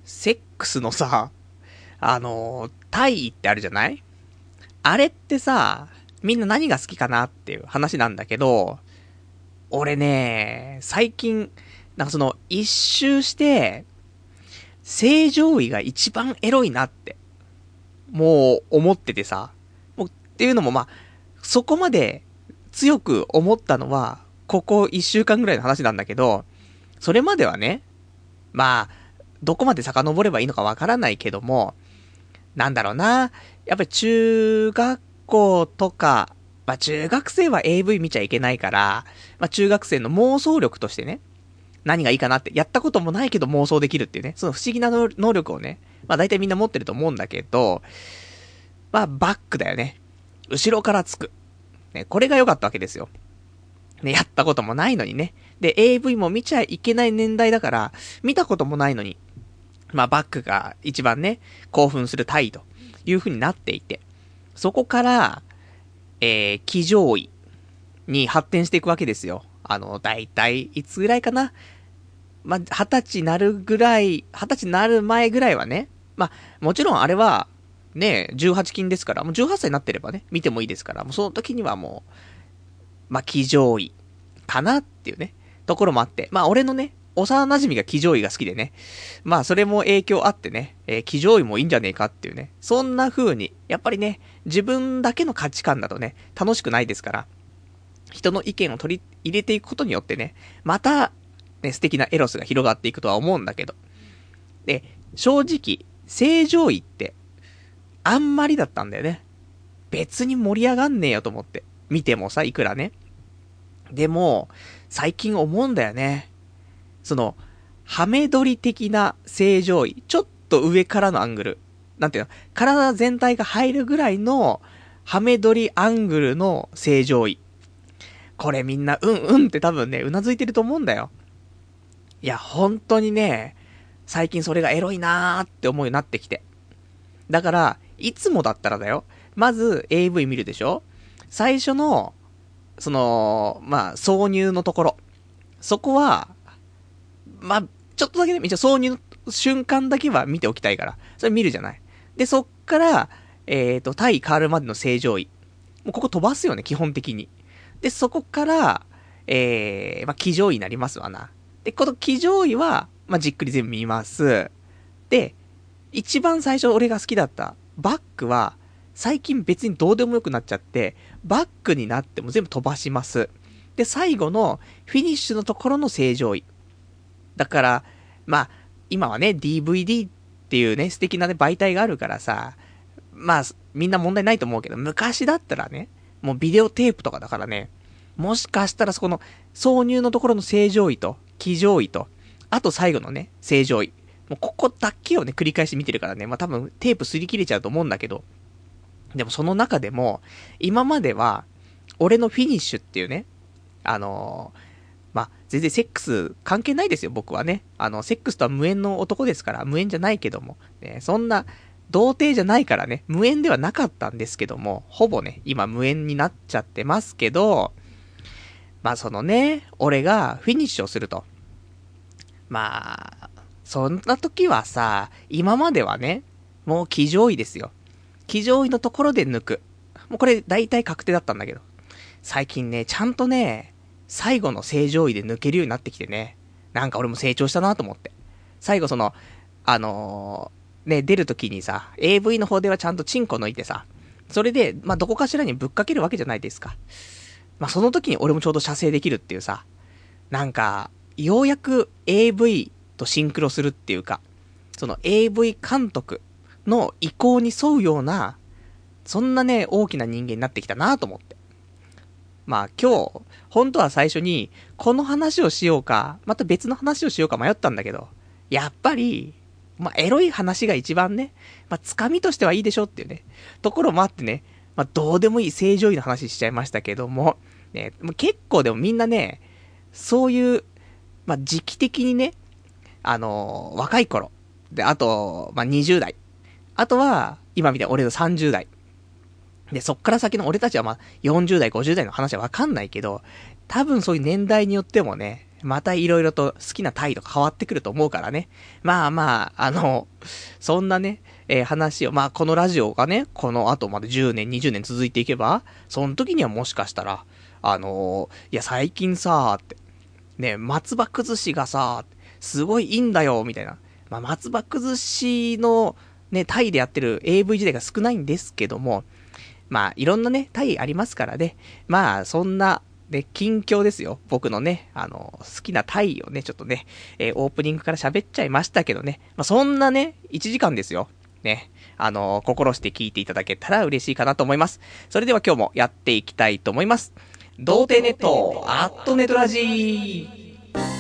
セックスのさ、体位ってあるじゃない？あれってさ、みんな何が好きかなっていう話なんだけど、俺ね、最近、なんかその、一周して、正常位が一番エロいなって、もう思っててさ。もうっていうのもまあ、そこまで強く思ったのは、ここ一週間ぐらいの話なんだけど、それまではね、まあ、どこまで遡ればいいのかわからないけども、なんだろうな、やっぱり中学校とか、まあ中学生は AV 見ちゃいけないから、まあ中学生の妄想力としてね、何がいいかなって、やったこともないけど妄想できるっていうね、その不思議な能力をね、まあ大体みんな持ってると思うんだけど、まあバックだよね。後ろからつく。ね、これが良かったわけですよ。ね、やったこともないのにね。で、AV も見ちゃいけない年代だから、見たこともないのに、まあバックが一番ね、興奮する体という風になっていて、そこから、騎乗位に発展していくわけですよ。だいたいいつぐらいかな。まあ、20歳なるぐらい、20歳なる前ぐらいはね、まあ、もちろんあれは、ね、18禁ですから、もう18歳になってればね、見てもいいですから、もうその時にはもう、まあ、騎乗位かなっていうね、ところもあって、まあ、俺のね、幼馴染が騎乗位が好きでね、まあ、それも影響あってね、騎乗位もいいんじゃねえかっていうね、そんな風に、やっぱりね、自分だけの価値観だとね、楽しくないですから、人の意見を取り入れていくことによってね、また、ね、素敵なエロスが広がっていくとは思うんだけど。で、正直、正常位って、あんまりだったんだよね。別に盛り上がんねえよと思って。見てもさ、いくらね。でも、最近思うんだよね。その、ハメ撮り的な正常位。ちょっと上からのアングル。なんていうの、体全体が入るぐらいの、ハメ撮りアングルの正常位。これみんな、うんうんって多分ね、うなずいてると思うんだよ。いや、本当にね、最近それがエロいなーって思うようになってきて。だから、いつもだったらだよ。まず AV 見るでしょ？最初の、その、まあ、挿入のところ。そこは、まあ、ちょっとだけね、一応挿入の瞬間だけは見ておきたいから。それ見るじゃない。で、そっから、体変わるまでの正常位。もうここ飛ばすよね、基本的に。で、そこから、まあ、騎乗位になりますわな。で、この騎乗位は、まあ、じっくり全部見ます。で、一番最初俺が好きだったバックは、最近別にどうでもよくなっちゃって、バックになっても全部飛ばします。で、最後のフィニッシュのところの正常位。だから、まあ、今はね、DVD っていうね、素敵なね、媒体があるからさ、まあ、みんな問題ないと思うけど、昔だったらね、もうビデオテープとかだからね、もしかしたらそこの挿入のところの正常位と、騎乗位と、あと最後のね、正常位。もうここだけをね、繰り返し見てるからね、まあ多分テープ擦り切れちゃうと思うんだけど、でもその中でも、今までは、俺のフィニッシュっていうね、まあ、全然セックス関係ないですよ、僕はね。セックスとは無縁の男ですから、無縁じゃないけども、ね、そんな、童貞じゃないからね、無縁ではなかったんですけども、ほぼね、今無縁になっちゃってますけど、まあそのね、俺がフィニッシュをすると。まあ、そんな時はさ、今まではね、もう騎乗位ですよ。騎乗位のところで抜く。もうこれ大体確定だったんだけど。最近ね、ちゃんとね、最後の正常位で抜けるようになってきてね。なんか俺も成長したなと思って。最後その、ね、出るときにさ、AV の方ではちゃんとチンコ抜いてさ、それで、まあ、どこかしらにぶっかけるわけじゃないですか。まあ、その時に俺もちょうど射精できるっていうさ、なんか、ようやく AV とシンクロするっていうか、その AV 監督の意向に沿うような、そんなね、大きな人間になってきたなと思って。まあ今日、本当は最初に、この話をしようか、また別の話をしようか迷ったんだけど、やっぱり、まあエロい話が一番ね、まあつかみとしてはいいでしょっていうね、ところもあってね、まあどうでもいい正常位の話しちゃいましたけども、ね、結構でもみんなね、そういう、まあ時期的にね、若い頃、で、あと、まあ20代、あとは、今みたいな俺の30代、で、そっから先の俺たちはまあ、40代、50代の話はわかんないけど、多分そういう年代によってもね、 またいろいろと好きなタイとか変わってくると思うからね。まあまあ、そんなね、話を、まあこのラジオがね、この後まで10年、20年続いていけば、その時にはもしかしたら、いや最近さーって、ね、松葉崩しがさ、すごいいいんだよ、みたいな。まあ松葉崩しの、ね、タイでやってる AV 時代が少ないんですけども、まあいろんなね、タイありますからね。まあそんな、で、近況ですよ。僕のね、好きなタイをね、ちょっとね、オープニングから喋っちゃいましたけどね。まあ、そんなね、1時間ですよ。ね。心して聞いていただけたら嬉しいかなと思います。それでは今日もやっていきたいと思います。童貞ネット、アットネトラジー。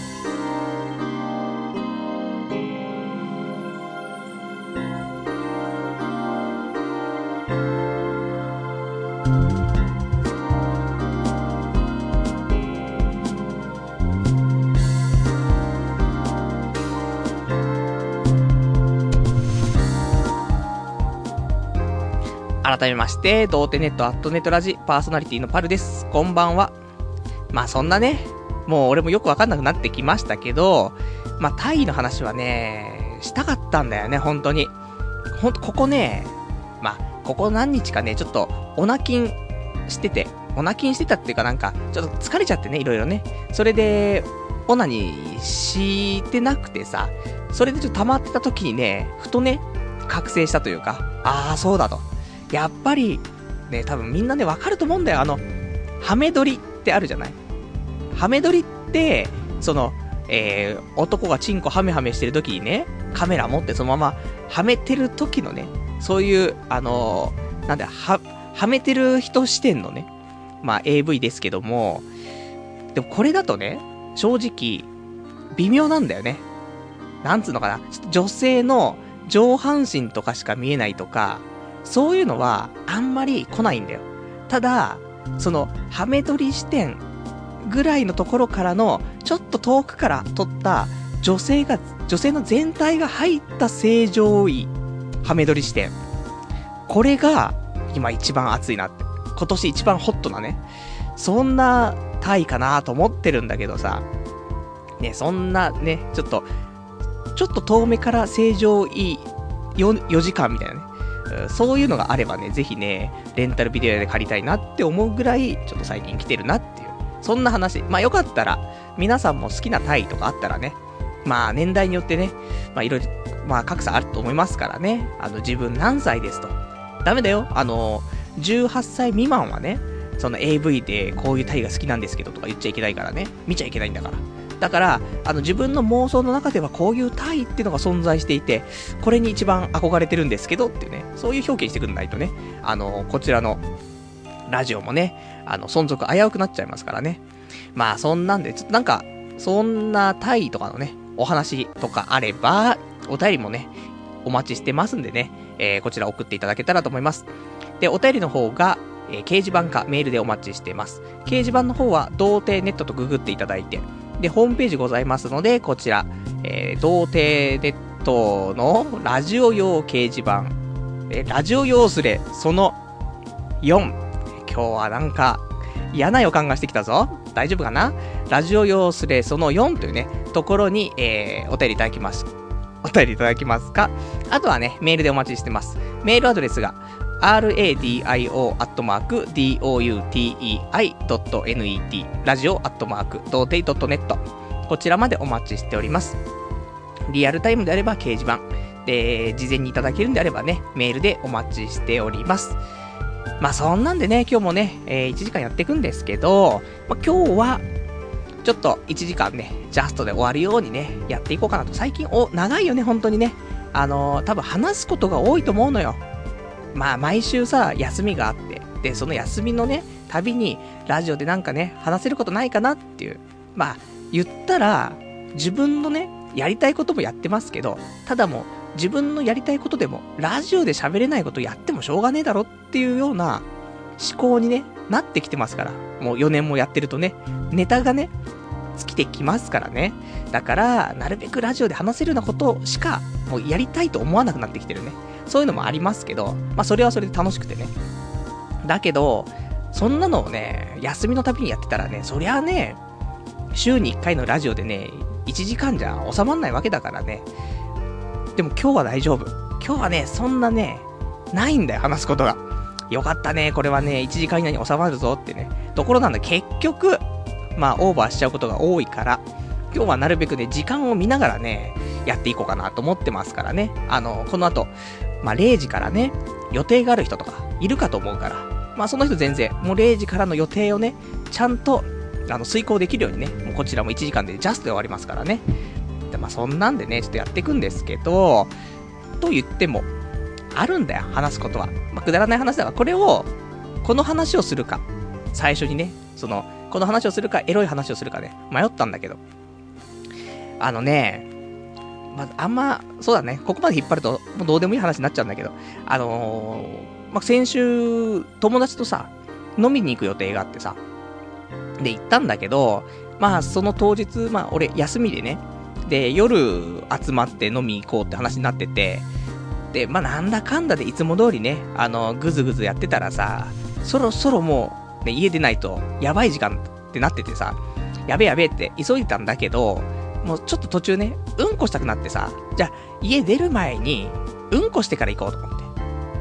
改めまして、童貞ネットアットネットラジパーソナリティのパルです。こんばんは。まあそんなね、もう俺もよくわかんなくなってきましたけど、まあタイの話はね、したかったんだよね、本当に。ここね、まあ、ここ何日かね、ちょっと、オナキンしてたっていうかなんか、ちょっと疲れちゃってね、いろいろね。それで、オナにしてなくてさ、それでちょっと溜まってた時にね、ふとね、覚醒したというか、ああ、そうだと。やっぱり、ね、多分みんなね、わかると思うんだよ。ハメ撮りってあるじゃない？ハメ撮りって、男がチンコハメハメしてる時にね、カメラ持ってそのまま、はめてる時のね、そういう、なんだ、はめてる人視点のね、まあ AV ですけども、でもこれだとね、正直、微妙なんだよね。なんつうのかな、女性の上半身とかしか見えないとか、そういうのはあんまり来ないんだよ。ただ、ハメ撮り視点ぐらいのところからの、ちょっと遠くから撮った女性の全体が入った正常位、ハメ撮り視点。これが、今一番熱いなって。今年一番ホットなね。そんなタイかなと思ってるんだけどさ。ね、そんなね、ちょっと遠目から正常位 4時間みたいなね。そういうのがあればね、ぜひね、レンタルビデオで借りたいなって思うぐらい、ちょっと最近来てるなっていう。そんな話。まあよかったら、皆さんも好きなタイとかあったらね、まあ年代によってね、まあいろいろ、まあ格差あると思いますからね、自分何歳ですと。ダメだよ。18歳未満はね、その AV でこういうタイが好きなんですけどとか言っちゃいけないからね、見ちゃいけないんだから。だから、自分の妄想の中ではこういうタイっていうのが存在していて、これに一番憧れてるんですけどっていうね、そういう表現してくんないとね、こちらのラジオもね、存続危うくなっちゃいますからね。まあ、そんなんで、ちょっとなんか、そんなタイとかのね、お話とかあれば、お便りもね、お待ちしてますんでね、こちら送っていただけたらと思います。で、お便りの方が、掲示板かメールでお待ちしてます。掲示板の方は、童貞ネットとググっていただいて、で、ホームページございますので、こちら、童貞ネットのラジオ用掲示板、ラジオ用スレ、その4。今日はなんか、嫌な予感がしてきたぞ。大丈夫かな？ラジオ用スレ、その4というね、ところに、お便りいただきます。お便りいただきますか？あとはね、メールでお待ちしてます。メールアドレスが、radio@doutei.net ラジオ@doutei.net こちらまでお待ちしております。リアルタイムであれば掲示板で事前にいただけるんであればね、メールでお待ちしております。まあそんなんでね、今日もね、1時間やっていくんですけど、まあ、今日はちょっと1時間ねジャストで終わるようにねやっていこうかなと。最近長いよね本当にね。多分話すことが多いと思うのよ。まあ毎週さ、休みがあって、でその休みのねたびにラジオでなんかね話せることないかなっていう、まあ言ったら自分のねやりたいこともやってますけど、ただもう自分のやりたいことでもラジオで喋れないことやってもしょうがねえだろっていうような思考にねなってきてますから。もう4年もやってるとね、ネタがね尽きてきますからね。だからなるべくラジオで話せるようなことしかもうやりたいと思わなくなってきてるね。そういうのもありますけど、まあそれはそれで楽しくてね。だけどそんなのをね休みのたびにやってたらね、そりゃね週に1回のラジオでね、1時間じゃ収まんないわけだからね。でも今日は大丈夫。今日はね、そんなね、ないんだよ、話すことが。よかったね、これはね、1時間以内に収まるぞってね、ところなんだ。結局、まあ、オーバーしちゃうことが多いから、今日はなるべくね、時間を見ながらね、やっていこうかなと思ってますからね。この後、まあ、0時からね、予定がある人とか、いるかと思うから、まあ、その人全然、もう0時からの予定をね、ちゃんと、遂行できるようにね、もうこちらも1時間でジャストで終わりますからね。で、まあ、そんなんでね、ちょっとやっていくんですけど、と言っても、あるんだよ、話すことは。まあ、くだらない話だから、この話をするか、最初にね、この話をするか、エロい話をするかね、迷ったんだけど。そうだね、ここまで引っ張ると、もうどうでもいい話になっちゃうんだけど、まあ、先週、友達とさ、飲みに行く予定があってさ、で、行ったんだけど、まあ、その当日、まあ、俺、休みでね、で、夜集まって飲み行こうって話になってて、で、まあ、なんだかんだでいつも通りね、ぐずぐずやってたらさ、そろそろもう、ね、家出ないと、やばい時間ってなっててさ、やべえって急いでたんだけど、もうちょっと途中ね、うんこしたくなってさ、じゃあ、家出る前に、うんこしてから行こうと思って。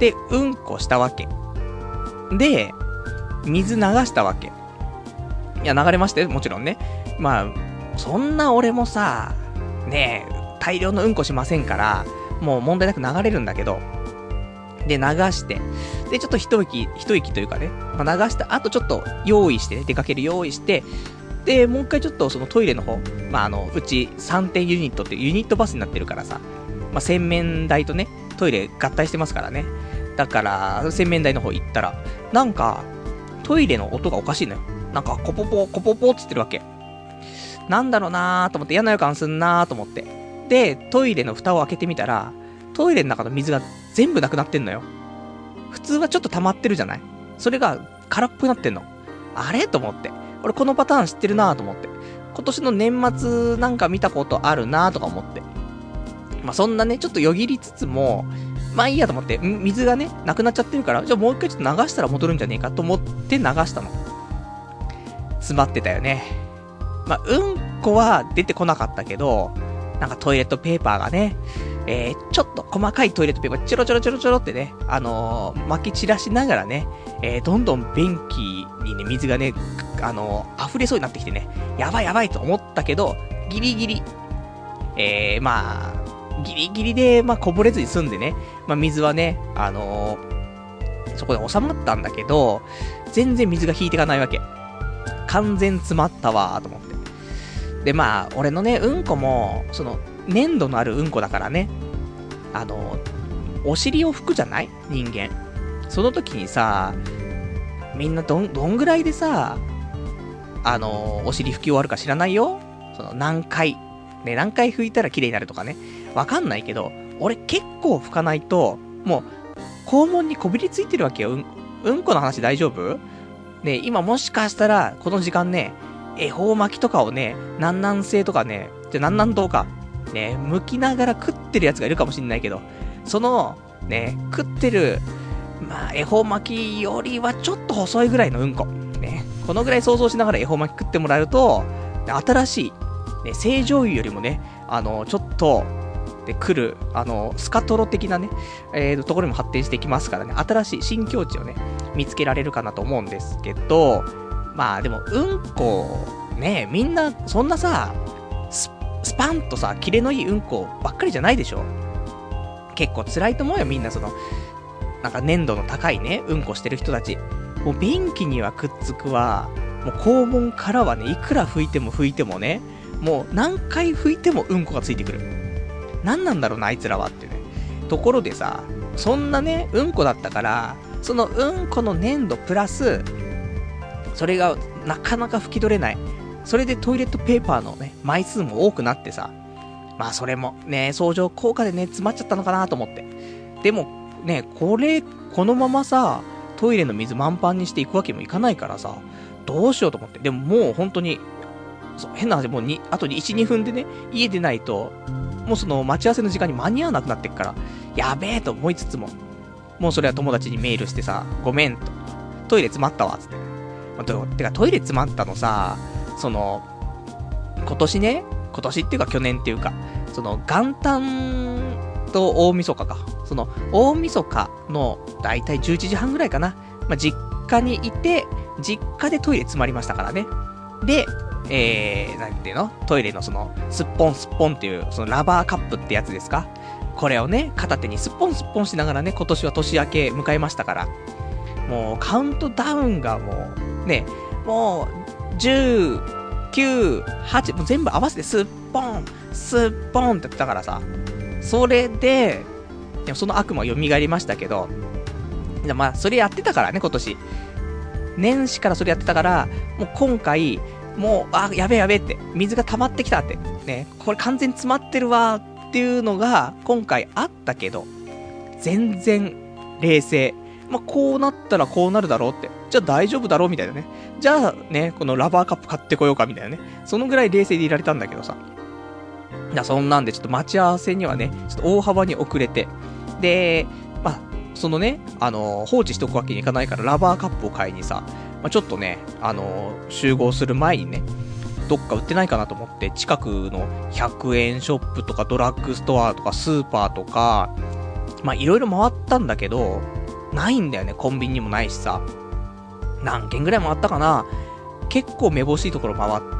で、うんこしたわけ。で、水流したわけ。いや、流れましたよ、もちろんね。まあ、そんな俺もさ、ねえ、大量のうんこしませんから、もう問題なく流れるんだけど、で、流して、で、ちょっと一息というかね、まあ、流した後ちょっと用意してね、出かける用意して、で、もう一回ちょっとそのトイレの方、まあ、うち3点ユニットっていうユニットバスになってるからさ、まあ、洗面台とね、トイレ合体してますからね。だから、洗面台の方行ったら、なんか、トイレの音がおかしいのよ。なんか、コポポ、コポポって言ってるわけ。なんだろうなーと思って、嫌な予感すんなーと思って。で、トイレの蓋を開けてみたら、トイレの中の水が全部なくなってんのよ。普通はちょっと溜まってるじゃない？それが空っぽになってんの。あれと思って。俺このパターン知ってるなーと思って。今年の年末なんか見たことあるなーとか思って。まあ、そんなね、ちょっとよぎりつつも、まあいいやと思って、水がね、なくなっちゃってるから、じゃあもう一回ちょっと流したら戻るんじゃねえかと思って流したの。詰まってたよね。まあ、うんこは出てこなかったけど、なんかトイレットペーパーがね、ちょっと細かいトイレットペーパー、チョロチョロってね、撒き散らしながらね、どんどん便器にね、水がね、溢れそうになってきてね、やばいと思ったけど、ギリギリ、まあ、ギリギリで、まあ、こぼれずに済んでね、まあ、水はね、そこで収まったんだけど、全然水が引いていかないわけ。完全詰まったわーと思って。で、まあ、俺のね、うんこも、粘度のあるうんこだからね、お尻を拭くじゃない人間。その時にさ、みんなどんぐらいでさ、お尻拭き終わるか知らないよ。何回拭いたら綺麗になるとかね。わかんないけど、俺結構拭かないと、もう、肛門にこびりついてるわけよ。うんこの話大丈夫？ね、今もしかしたら、この時間ね、恵方巻きとかをね、南南西とかね、南南東か、ね、剥きながら食ってるやつがいるかもしんないけど、ね、食ってる、まあ、恵方巻きよりはちょっと細いぐらいのうんこ。ね、このぐらい想像しながら恵方巻き食ってもらえると、新しい、ね、正常油よりもね、ちょっと、で来る、スカトロ的なね、ところにも発展していきますからね、新しい新境地をね、見つけられるかなと思うんですけど、まあでも、うんこ、ね、みんな、そんなさ、スパンとさ、キレのいいうんこばっかりじゃないでしょ。結構辛いと思うよ、みんななんか粘度の高いね、うんこしてる人たち。もう便器にはくっつくわ、もう肛門からはね、いくら拭いてもね、もう何回拭いてもうんこがついてくる。何なんだろうな、あいつらはってね。ところでさ、そんなね、うんこだったから、そのうんこの粘度プラス、それがなかなか拭き取れない。それでトイレットペーパーのね、枚数も多くなってさ、まあそれもね、相乗効果でね、詰まっちゃったのかなと思って。でもね、このままさ、トイレの水満帆にしていくわけにもいかないからさ、どうしようと思って。でももう本当に、変な話、もうあと1、2分でね、家出ないと、もう待ち合わせの時間に間に合わなくなってっから、やべえと思いつつも、もうそれは友達にメールしてさ、ごめんと、トイレ詰まったわ、つって。てかトイレ詰まったのさ、 今年っていうか去年っていうか、その元旦と大晦日か。その大晦日のだいたい11時半ぐらいかな。まあ、実家にいて、実家でトイレ詰まりましたからね。で、なんていうの？トイレのその、すっぽんっていう、そのラバーカップってやつですか？これをね、片手にすっぽんしながらね、今年は年明け迎えましたから。もう、カウントダウンがもう、ね、もう、10、9、8、もう全部合わせてすっぽんってやってたからさ。それで、その悪魔蘇りましたけど、まあ、それやってたからね、今年。年始からそれやってたから、もう今回、もう、やべえって、水が溜まってきたって、ね、これ完全に詰まってるわっていうのが、今回あったけど、全然、冷静。まあ、こうなったらこうなるだろうって。じゃあ大丈夫だろうみたいなね。じゃあね、このラバーカップ買ってこようかみたいなね。そのぐらい冷静でいられたんだけどさ。そんなんでちょっと待ち合わせにはね、ちょっと大幅に遅れて。で、まあ、そのね、放置しておくわけにいかないからラバーカップを買いにさ、まあ、ちょっとね、集合する前にね、どっか売ってないかなと思って、近くの100円ショップとかドラッグストアとかスーパーとか、まあいろいろ回ったんだけど、ないんだよね、コンビニにもないしさ。何軒ぐらい回ったかな？結構めぼしいところ回って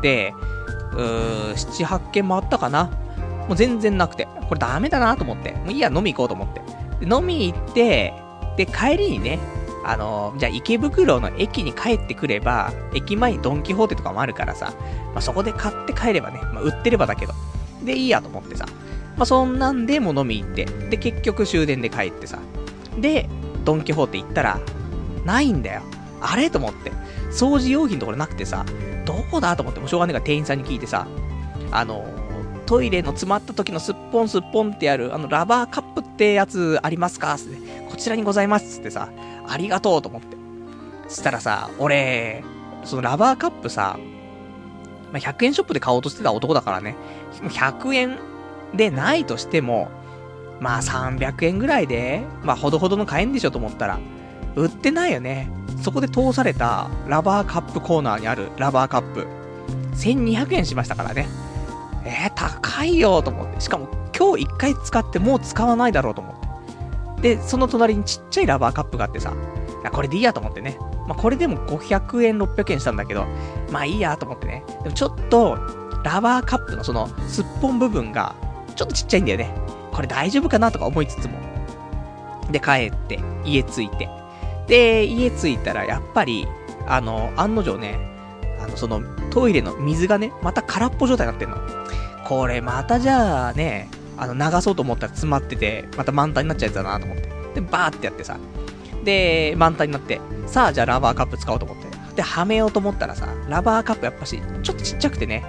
、7、8軒回ったかな？もう全然なくて、これダメだなと思って、もういいや、飲み行こうと思って。で飲み行って、で、帰りにね、じゃあ池袋の駅に帰ってくれば、駅前にドンキホーテとかもあるからさ、まあ、そこで買って帰ればね、まあ、売ってればだけど。で、いいやと思ってさ。まあ、そんなんでもう飲み行って、で、結局終電で帰ってさ。で、ドンキホーテ行ったら、ないんだよ。あれと思って。掃除用品のところなくてさ、どこだと思って、もうしょうがねえから店員さんに聞いてさ、トイレの詰まった時のすっぽんってやる、ラバーカップってやつありますかって、こちらにございますってさ、ありがとうと思って。そしたらさ、俺、そのラバーカップさ、まあ、100円ショップで買おうとしてた男だからね、100円でないとしても、まあ300円ぐらいで、まあほどほどの買えんでしょと思ったら、売ってないよね。そこで通されたラバーカップコーナーにあるラバーカップ、1200円しましたからね。高いよと思って。しかも今日一回使ってもう使わないだろうと思って。で、その隣にちっちゃいラバーカップがあってさ、これでいいやと思ってね。まあこれでも500円、600円したんだけど、まあいいやと思ってね。でもちょっと、ラバーカップのそのすっぽん部分が、ちょっとちっちゃいんだよね。これ大丈夫かなとか思いつつも。で、帰って、家着いて。で、家着いたらやっぱり、案の定ね、そのトイレの水がね、また空っぽ状態になってんの。これまたじゃあね、流そうと思ったら詰まってて、また満タンになっちゃうやつだなと思って。で、バーってやってさ。で、満タンになって、さあじゃあラバーカップ使おうと思って。で、はめようと思ったらさ、ラバーカップやっぱし、ちょっとちっちゃくてね、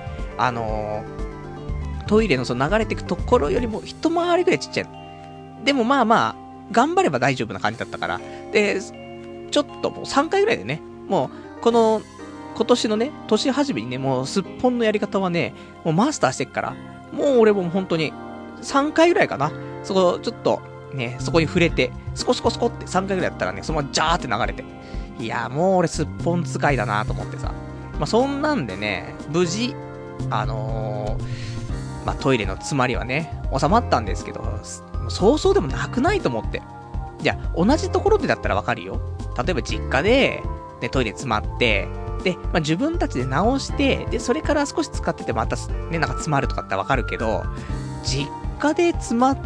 トイレのその流れてくところよりも一回りぐらいちっちゃいの。でもまあまあ、頑張れば大丈夫な感じだったから。で、ちょっともう3回ぐらいでね、もう、今年のね、年始めにね、もうすっぽんのやり方はね、もうマスターしてっから、もう俺も本当に、3回ぐらいかな。そこ、ちょっと、ね、そこに触れて、スコって3回ぐらいやったらね、そのままジャーって流れて。いや、もう俺すっぽん使いだなと思ってさ。まあ、そんなんでね、無事、まあ、トイレの詰まりはね、収まったんですけど、そうそうでもなくないと思って。じゃあ、同じところでだったらわかるよ。例えば実家で、ね、トイレ詰まって、で、まあ、自分たちで直して、で、それから少し使っててまた、ね、なんか詰まるとかってわかるけど、実家で詰まって、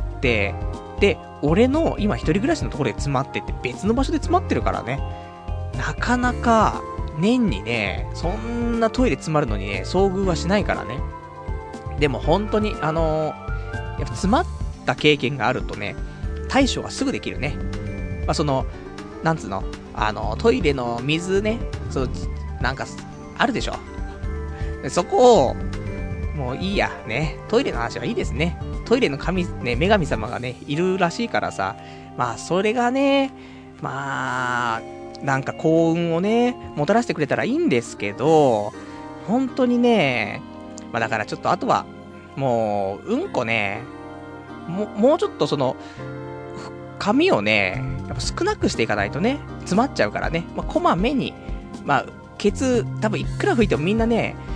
で、俺の今一人暮らしのところで詰まってって別の場所で詰まってるからね。なかなか、年にね、そんなトイレ詰まるのにね、遭遇はしないからね。でも本当に、やっぱ詰まった経験があるとね、対処がすぐできるね。まあ、その、なんつうの、トイレの水ね、なんか、あるでしょ。そこを、もういいや、ね。トイレの話はいいですね。トイレの神、ね、女神様がね、いるらしいからさ、まあ、それがね、まあ、なんか幸運をね、もたらしてくれたらいいんですけど、本当にね、まあだからちょっとあとは、もう、うんこね、もうちょっとその、紙をね、やっぱ少なくしていかないとね、詰まっちゃうからね、まあこまめに、まあ、多分いくら拭いてもみんなね、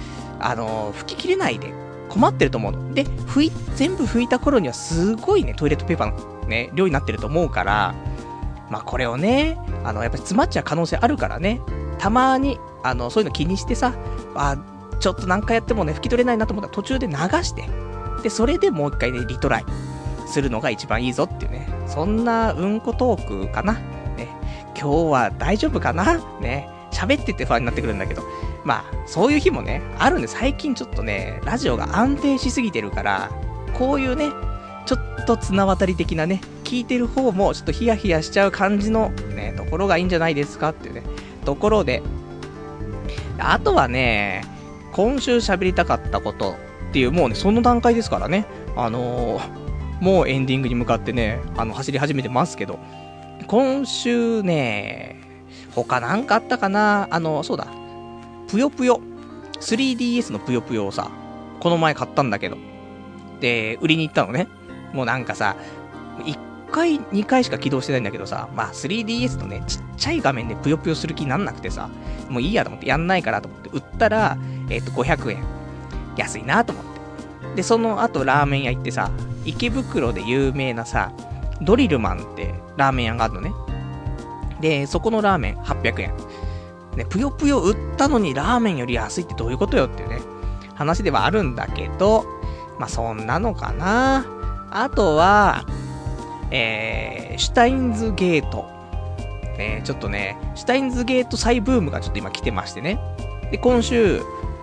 拭ききれないで困ってると思うの。で、全部拭いた頃にはすごいね、トイレットペーパーのね、量になってると思うから、まあこれをね、やっぱり詰まっちゃう可能性あるからね、たまに、そういうの気にしてさ、ちょっと何回やってもね、拭き取れないなと思ったら途中で流して、で、それでもう一回ね、リトライするのが一番いいぞっていうね、そんなうんこトークかな。ね、今日は大丈夫かなね、喋ってて不安になってくるんだけど、まあ、そういう日もね、あるんで、最近ちょっとね、ラジオが安定しすぎてるから、こういうね、ちょっと綱渡り的なね、聞いてる方もちょっとヒヤヒヤしちゃう感じのね、ところがいいんじゃないですかっていうね、ところで、あとはね、今週喋りたかったことっていう、もうね、その段階ですからね、もうエンディングに向かってね、走り始めてますけど、今週ね、他なんかあったかな。そうだ、ぷよぷよ 3DS のぷよぷよをさ、この前買ったんだけど、で、売りに行ったのね。もうなんかさ、1回、2回しか起動してないんだけどさ、まあ 3DS のね、ちっちゃい画面でぷよぷよする気になんなくてさ、もういいやと思って、やんないからと思って、売ったら、500円。安いなと思って。で、その後ラーメン屋行ってさ、池袋で有名なさ、ドリルマンってラーメン屋があるのね。で、そこのラーメン800円。ね、ぷよぷよ売ったのにラーメンより安いってどういうことよっていうね、話ではあるんだけど、まあそんなのかな。あとは、シュタインズゲート。ちょっとね、シュタインズゲート再ブームがちょっと今来てましてね。で、今週、ち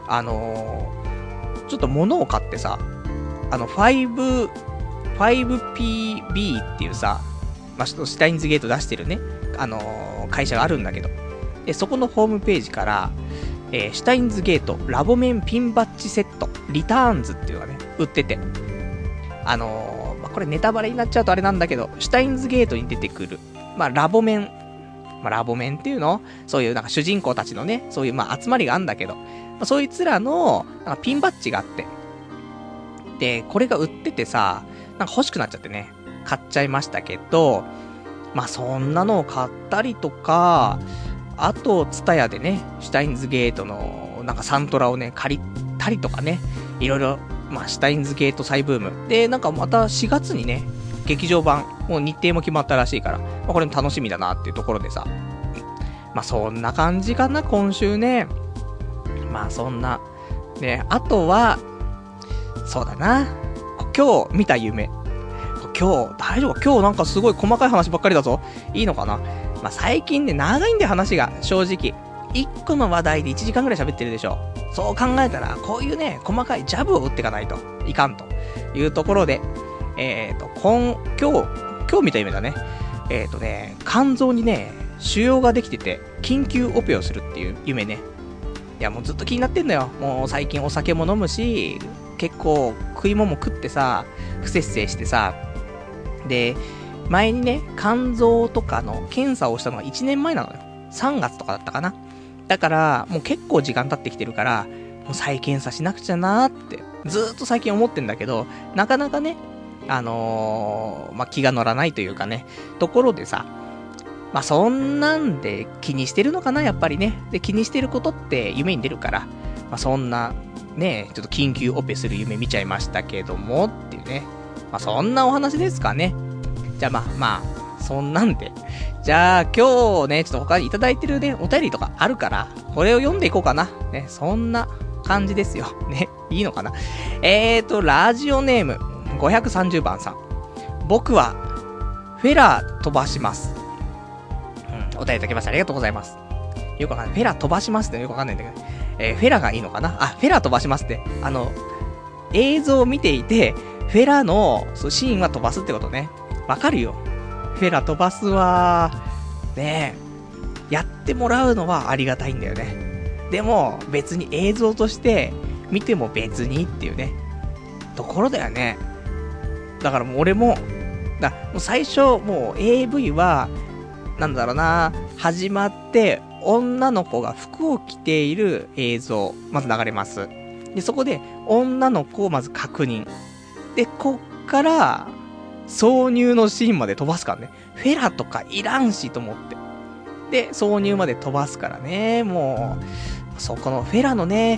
ょっと物を買ってさ、5PB っていうさ、まあ、シュタインズゲート出してるね、会社があるんだけど、で、そこのホームページから、シュタインズゲートラボメンピンバッジセット、リターンズっていうのがね、売ってて、まあ、これネタバレになっちゃうとあれなんだけど、シュタインズゲートに出てくる、まあ、ラボメンっていうのそういうなんか主人公たちのね、そういうまあ集まりがあるんだけど、まあ、そいつらのなんかピンバッジがあって、で、これが売っててさ、なんか欲しくなっちゃってね、買っちゃいましたけど、まあそんなのを買ったりとか、あと、ツタヤでね、シュタインズゲートのなんかサントラをね、借りたりとかね、いろいろ、まあシュタインズゲート再ブーム。で、なんかまた4月にね、劇場版、もう日程も決まったらしいから、まあこれも楽しみだなっていうところでさ、まあそんな感じかな、今週ね。まあそんな。ね、あとは、そうだな。今日見た夢。今日、大丈夫？今日なんかすごい細かい話ばっかりだぞ。いいのかな？まあ最近ね、長いんで話が、正直。1個の話題で1時間ぐらい喋ってるでしょ。そう考えたら、こういうね、細かいジャブを打っていかないといかんというところで、今日見た夢だね。肝臓にね、腫瘍ができてて、緊急オペをするっていう夢ね。いや、もうずっと気になってんだよ。もう最近お酒も飲むし、結構食い物も食ってさ、不摂生してさ、で、前にね、肝臓とかの検査をしたのが1年前なのよ。3月とかだったかな。だから、もう結構時間経ってきてるから、もう再検査しなくちゃなーって、ずーっと最近思ってんだけど、なかなかね、まあ、気が乗らないというかね、ところでさ、まあ、そんなんで気にしてるのかな、やっぱりね。で、気にしてることって夢に出るから、まあ、そんな、ね、ちょっと緊急オペする夢見ちゃいましたけども、っていうね。まあ、そんなお話ですかね。じゃあまあ、そんなんで。じゃあ、今日ね、ちょっと他にいただいてるね、お便りとかあるから、これを読んでいこうかな。ね、そんな感じですよ。ね、いいのかな。ラジオネーム、530番さん。僕は、フェラー飛ばします。お便りいただきましてありがとうございます。よくわかんない。フェラ飛ばしますってよくわかんないんだけど、フェラがいいのかな。あ、フェラ飛ばしますって。映像を見ていて、フェラのシーンは飛ばすってことね。わかるよ。フェラ飛ばすは、ねえ、やってもらうのはありがたいんだよね。でも、別に映像として見ても別にっていうね、ところだよね。だからもう俺も、もう最初、もう AV は、なんだろうな、始まって、女の子が服を着ている映像、まず流れます。で、そこで、女の子をまず確認。で、こっから、挿入のシーンまで飛ばすからね。フェラとかいらんしと思って。で、挿入まで飛ばすからね。もう、そこのフェラのね、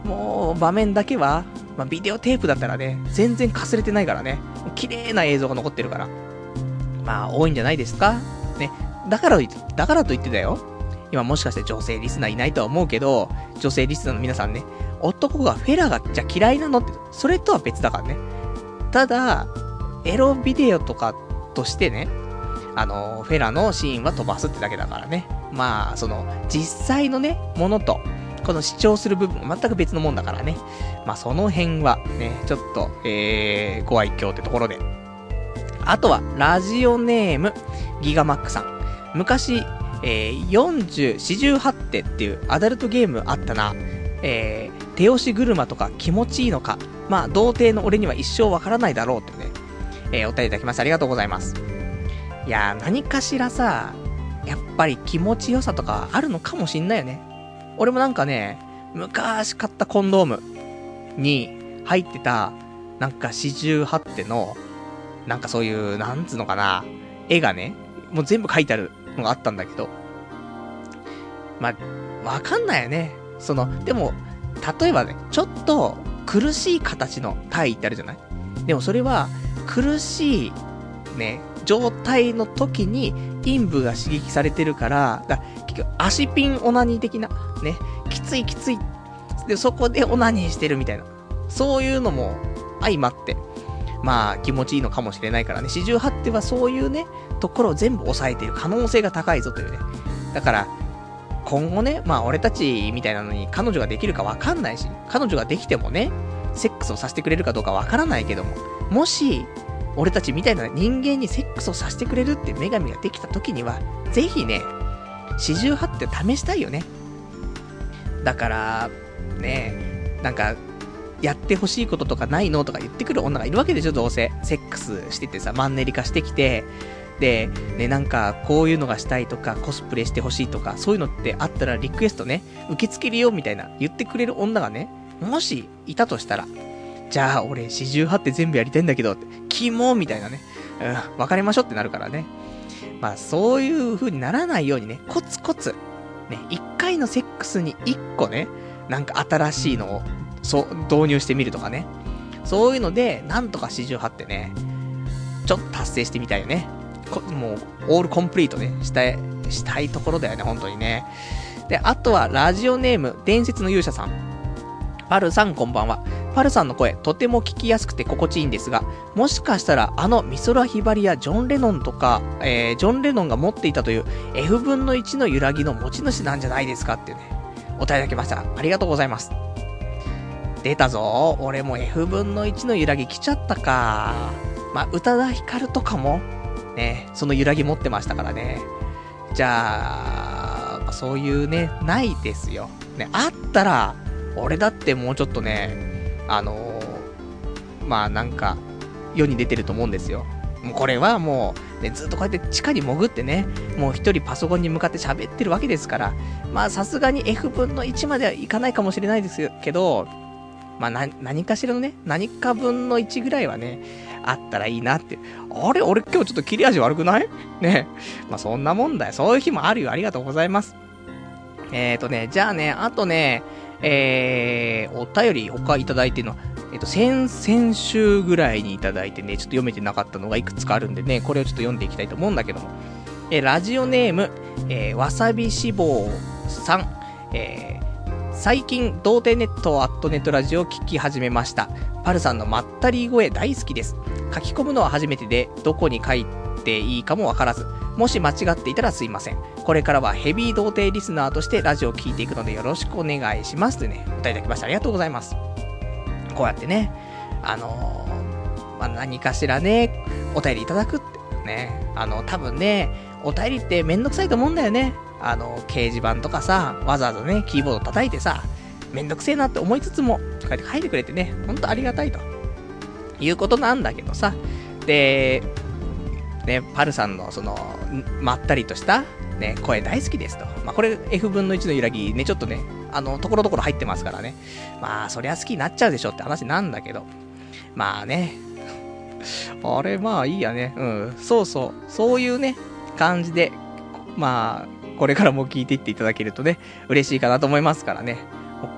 もう場面だけは、まあ、ビデオテープだったらね、全然かすれてないからね、綺麗な映像が残ってるから、まあ多いんじゃないですかね。だからと言ってだよ。今もしかして女性リスナーいないとは思うけど、女性リスナーの皆さんね、男がフェラがじゃ嫌いなのって、それとは別だからね。ただ、エロビデオとかとしてね、フェラのシーンは飛ばすってだけだからね。まあ、実際のね、ものと、この主張する部分は全く別のもんだからね。まあ、その辺はね、ちょっと、ご愛嬌ってところで。あとは、ラジオネーム、ギガマックさん。昔、48手っていうアダルトゲームあったな。手押し車とか気持ちいいのか。まあ、童貞の俺には一生わからないだろうってね。お便りいただきましてありがとうございます。いやー、何かしらさ、やっぱり気持ちよさとかあるのかもしんないよね。俺もなんかね、昔買ったコンドームに入ってた、なんか48手の、なんかそういう、なんつうのかな、絵がね、もう全部書いてあるのがあったんだけど、まあ、わかんないよね。でも、例えばね、ちょっと苦しい形の体位ってあるじゃない？でもそれは、苦しい、ね、状態の時に陰部が刺激されてるから、結局足ピンオナニー的な、ね、きつい。で、そこでオナニーしてるみたいな。そういうのも相まって、まあ気持ちいいのかもしれないからね。48手はそういうね、ところを全部抑えている可能性が高いぞというね。だから、今後ね、まあ俺たちみたいなのに彼女ができるかわかんないし、彼女ができてもね、セックスをさせてくれるかどうかわからないけども、もし、俺たちみたいな人間にセックスをさせてくれるって女神ができた時には、ぜひね、48って試したいよね。だから、ね、なんか、やってほしいこととかないのとか言ってくる女がいるわけでしょ、どうせ。セックスしててさ、マンネリ化してきて、で、ね、なんか、こういうのがしたいとか、コスプレしてほしいとか、そういうのってあったらリクエストね、受け付けるよみたいな言ってくれる女がね、もしいたとしたら、じゃあ俺48って全部やりたいんだけどって、キモみたいなね、別れましょうってなるからね。まあそういう風にならないようにね、コツコツ、ね、1回のセックスに1個ね、なんか新しいのを、導入してみるとかね。そういうので、なんとか48ってね、ちょっと達成してみたいよね。もう、オールコンプリートね、したいところだよね、本当にね。で、あとは、ラジオネーム、伝説の勇者さん。パルさんこんばんは。パルさんの声、とても聞きやすくて心地いいんですが、もしかしたら美空ひばりやジョン・レノンとか、ジョン・レノンが持っていたという F 分の1の揺らぎの持ち主なんじゃないですかっていうね、お便りいただきました。ありがとうございます。出たぞ。俺も F 分の1の揺らぎ来ちゃったか。まあ、宇多田ヒカルとかも、ね、その揺らぎ持ってましたからね。じゃあ、そういうね、ないですよ。ね、あったら、俺だってもうちょっとね、まあなんか、世に出てると思うんですよ。もうこれはもう、ね、ずっとこうやって地下に潜ってね、もう一人パソコンに向かって喋ってるわけですから、まあさすがに F 分の1まではいかないかもしれないですけど、まあ何かしらのね、何か分の1ぐらいはね、あったらいいなって。あれ俺今日ちょっと切れ味悪くないね。まあそんなもんだよ。そういう日もあるよ。ありがとうございます。じゃあね、あとね、お便り他いただいてるの、先週ぐらいにいただいてね、ちょっと読めてなかったのがいくつかあるんでね、これをちょっと読んでいきたいと思うんだけども。ラジオネーム、わさびしぼうさん、最近、童貞ネットアットネットラジオを聞き始めました。パルさんのまったり声大好きです。書き込むのは初めてで、どこに書いていいかもわからず、もし間違っていたらすいません。これからはヘビー童貞リスナーとしてラジオを聞いていくのでよろしくお願いします。というね、お便りいただきました。ありがとうございます。こうやってね、まあ、何かしらね、お便りいただくってね、多分ね、お便りってめんどくさいと思うんだよね。掲示板とかさ、わざわざね、キーボード叩いてさ、めんどくせえなって思いつつも、こうやって書いてくれてね、ほんとありがたいと。いうことなんだけどさ。で、ね、パルさんのまったりとした、ね、声大好きですと。まあ、これ F 分の1の揺らぎね、ちょっとね、ところどころ入ってますからね。まあ、そりゃ好きになっちゃうでしょって話なんだけど。まあね。あれ、まあいいやね。うん。そういうね、感じで、まあ、これからも聞いていっていただけるとね、嬉しいかなと思いますからね。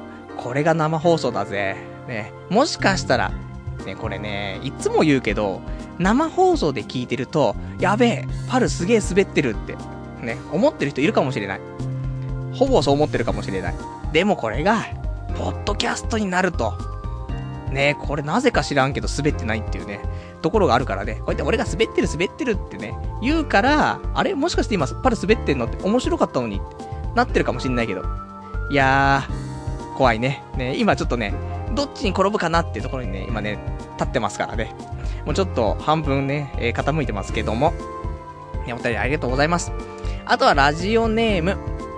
これが生放送だぜ。ね、もしかしたら、ね、これね、いつも言うけど、生放送で聞いてると、やべえ、パルすげえ滑ってるって、ね、思ってる人いるかもしれない。ほぼそう思ってるかもしれない。でもこれが、ポッドキャストになると、ね、これなぜか知らんけど滑ってないっていうね、ところがあるからね、こうやって俺が滑ってるってね、言うから、あれもしかして今、パル滑ってんのって面白かったのにってなってるかもしんないけど。いやー、怖いね。ね、今ちょっとね、どっちに転ぶかなっていうところにね、今ね、立ってますからね。もうちょっと半分ね、傾いてますけども。ね、お便りありがとうございます。あとはラジオネーム、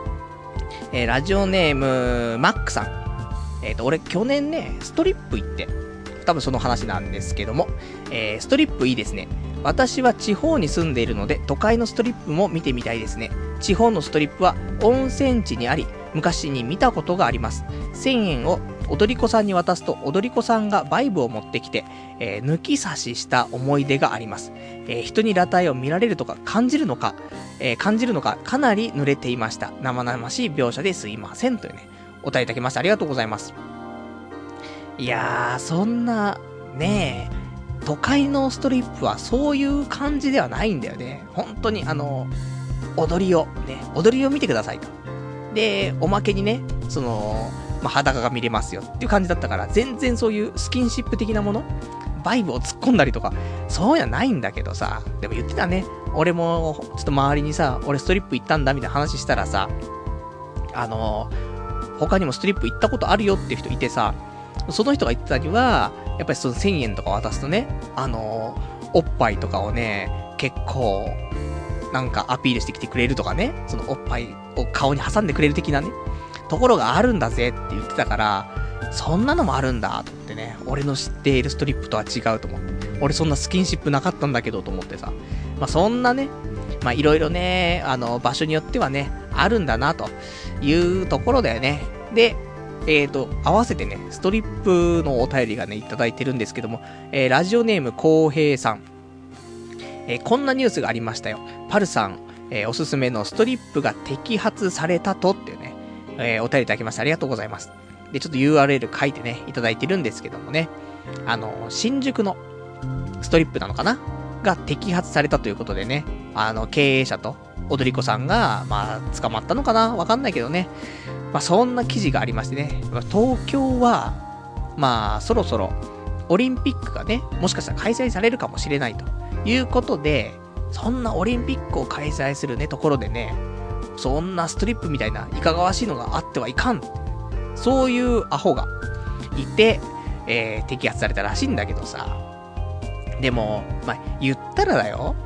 マックさん。俺去年ね、ストリップ行って、多分その話なんですけども、ストリップいいですね。私は地方に住んでいるので、都会のストリップも見てみたいですね。地方のストリップは温泉地にあり、昔に見たことがあります。1000円を踊り子さんに渡すと、踊り子さんがバイブを持ってきて、抜き差しした思い出があります。人に裸体を見られるとか感じるのか、かなり濡れていました。生々しい描写ですいませんというね、お便りいただきましてありがとうございます。いやー、そんな、ねえ、都会のストリップはそういう感じではないんだよね。本当に踊りを見てくださいと。で、おまけにね、裸が見れますよっていう感じだったから、全然そういうスキンシップ的なもの、バイブを突っ込んだりとか、そういうのはないんだけどさ、でも言ってたね。俺も、ちょっと周りにさ、俺ストリップ行ったんだみたいな話したらさ、他にもストリップ行ったことあるよっていう人いてさ、その人が言ってたには、やっぱりその1000円とか渡すとね、おっぱいとかをね、結構、なんかアピールしてきてくれるとかね、そのおっぱいを顔に挟んでくれる的なね、ところがあるんだぜって言ってたから、そんなのもあるんだと思ってね、俺の知っているストリップとは違うと思って、俺そんなスキンシップなかったんだけどと思ってさ、まあそんなね、まあいろいろね、場所によってはね、あるんだなというところだよね。で、合わせてね、ストリップのお便りがね、いただいてるんですけども、ラジオネームこうへいさん。こんなニュースがありましたよ。パルさん、おすすめのストリップが摘発されたとっていうね、お便りいただきましてありがとうございます。で、ちょっと URL 書いてね、いただいてるんですけどもね、新宿のストリップなのかなが摘発されたということでね、経営者と踊り子さんが、まあ、捕まったのかなわかんないけどね。まあ、そんな記事がありましてね、東京は、まあ、そろそろ、オリンピックがね、もしかしたら開催されるかもしれないということで、そんなオリンピックを開催するね、ところでね、そんなストリップみたいないかがわしいのがあってはいかん。そういうアホがいて、摘発されたらしいんだけどさ。でも、まあ、言ったらだよ、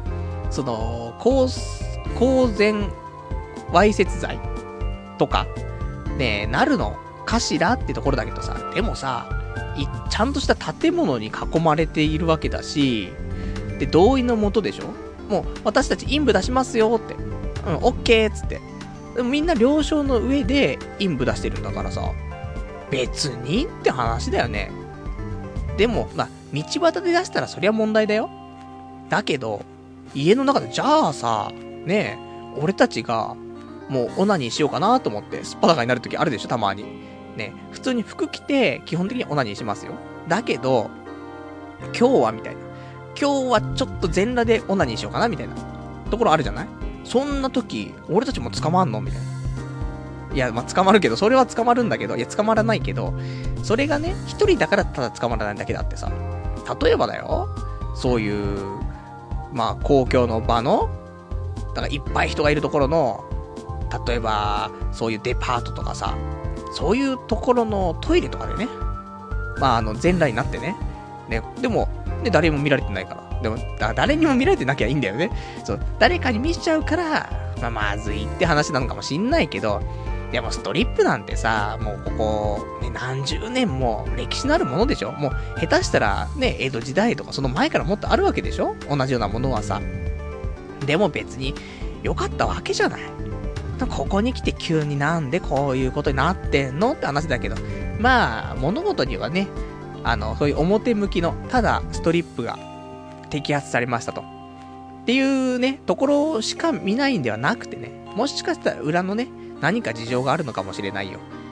公然わいせつ罪とか、ね、なるのかしらってところだけどさ、でもさ、ちゃんとした建物に囲まれているわけだし、で、同意のもとでしょ？もう、私たち陰部出しますよって。うん、オッケーっつって。でもみんな了承の上で陰部出してるんだからさ、別にって話だよね。でも、まあ、道端で出したらそりゃ問題だよ。だけど、家の中で、じゃあさ、ねえ、俺たちが、もうオナニーしようかなと思って、すっぱだかになるときあるでしょ、たまに。ね、普通に服着て、基本的にオナニーしますよ。だけど、今日はみたいな。今日はちょっと全裸でオナニーしようかなみたいなところあるじゃない？そんな時、俺たちも捕まんのみたいな。いや、まあ、捕まるけど、それは捕まるんだけど、いや、捕まらないけど、それがね、一人だからただ捕まらないだけだってさ、例えばだよ、そういう、まあ、公共の場の、だからいっぱい人がいるところの、例えば、そういうデパートとかさ、そういうところのトイレとかでね、まあ、全裸になってね、ね、でも、ね、誰も見られてないから。でも、誰にも見られてなきゃいいんだよね。そう、誰かに見しちゃうから、まずいって話なのかもしんないけど、でもストリップなんてさ、もうここ、ね、何十年も歴史のあるものでしょ？もう下手したらね、江戸時代とかその前からもっとあるわけでしょ？同じようなものはさ。でも別に良かったわけじゃない。ここに来て急になんでこういうことになってんのって話だけど、まあ、物事にはね、そういう表向きの、ただストリップが摘発されましたと。っていうね、ところしか見ないんではなくてね、もしかしたら裏のね、何か事情があるのかもしれないよ。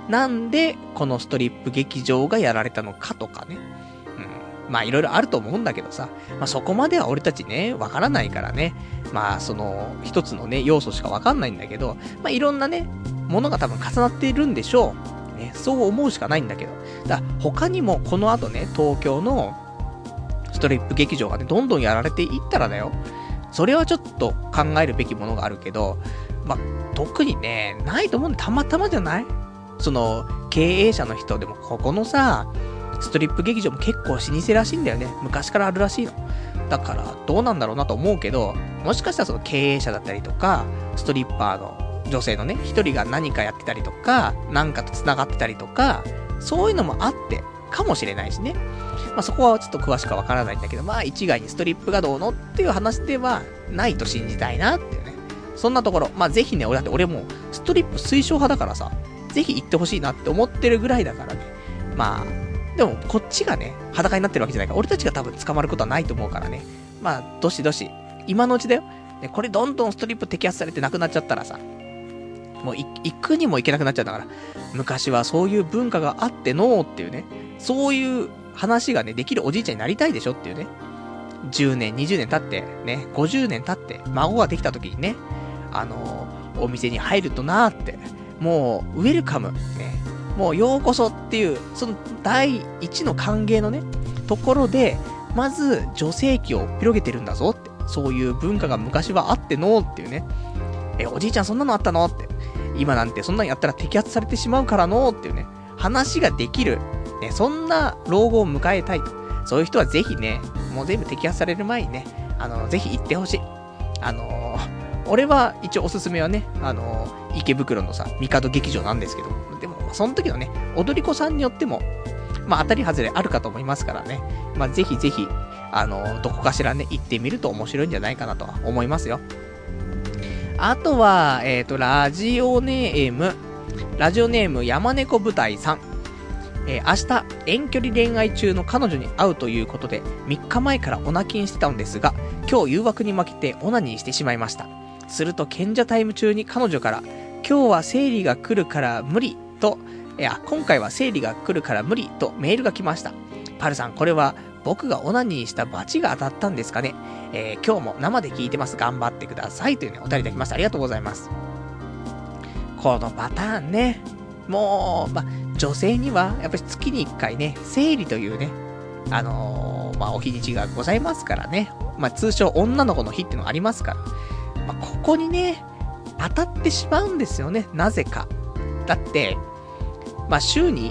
なんでこのストリップ劇場がやられたのかとかね。まあいろいろあると思うんだけどさ、まあそこまでは俺たちね、わからないからね、まあその一つのね、要素しかわかんないんだけど、まあいろんなね、ものが多分重なっているんでしょう。ね、そう思うしかないんだけど。だ他にもこの後ね、東京のストリップ劇場がね、どんどんやられていったらだよ。それはちょっと考えるべきものがあるけど、まあ特にね、ないと思うんで、たまたまじゃない？その、経営者の人でも、ここのさ、ストリップ劇場も結構老舗らしいんだよね。昔からあるらしいの。だから、どうなんだろうなと思うけど、もしかしたらその経営者だったりとか、ストリッパーの女性のね、一人が何かやってたりとか、なんかと繋がってたりとか、そういうのもあって、かもしれないしね。まあそこはちょっと詳しくはわからないんだけど、まあ一概にストリップがどうのっていう話ではないと信じたいなっていうね。そんなところ、まあぜひね、俺もストリップ推奨派だからさ、ぜひ行ってほしいなって思ってるぐらいだからね。まあ、でもこっちがね、裸になってるわけじゃないから、俺たちが多分捕まることはないと思うからね。まあ、どしどし、今のうちだよ。で、これどんどんストリップ摘発されてなくなっちゃったらさ、もう行くにも行けなくなっちゃうんだから、昔はそういう文化があってのっていうね、そういう話がね、できるおじいちゃんになりたいでしょっていうね。10年、20年経って、ね、50年経って、孫ができた時にね、お店に入るとなーって、もう、ウェルカム、ね、もうようこそっていう、その第一の歓迎のね、ところで、まず女性器を広げてるんだぞって、そういう文化が昔はあってのっていうね、おじいちゃんそんなのあったのって、今なんてそんなのやったら摘発されてしまうからのっていうね、話ができる、ね、そんな老後を迎えたいと。そういう人はぜひね、もう全部摘発される前にね、ぜひ行ってほしい。俺は一応おすすめはね、池袋のさ、帝劇場なんですけど、でも、その時のね、踊り子さんによっても、まあ、当たり外れあるかと思いますからね。まあ、ぜひぜひ、どこかしらね、行ってみると面白いんじゃないかなとは思いますよ。あとは、ラジオネーム、山猫舞台さん。明日、遠距離恋愛中の彼女に会うということで、3日前からオナキンしてたんですが、今日誘惑に負けてオナニーしてしまいました。すると賢者タイム中に彼女から、今日は生理が来るから無理と、今回は生理が来るから無理とメールが来ました。パルさん、これは僕がオナニーしたバチが当たったんですかね。今日も生で聞いてます。頑張ってください。というね、お便りいただきました。ありがとうございます。このパターンね、もう、女性には、やっぱり月に1回ね、生理というね、お日にちがございますからね。通称女の子の日っていうのがありますから。ここにね、当たってしまうんですよね。なぜか。だって、週に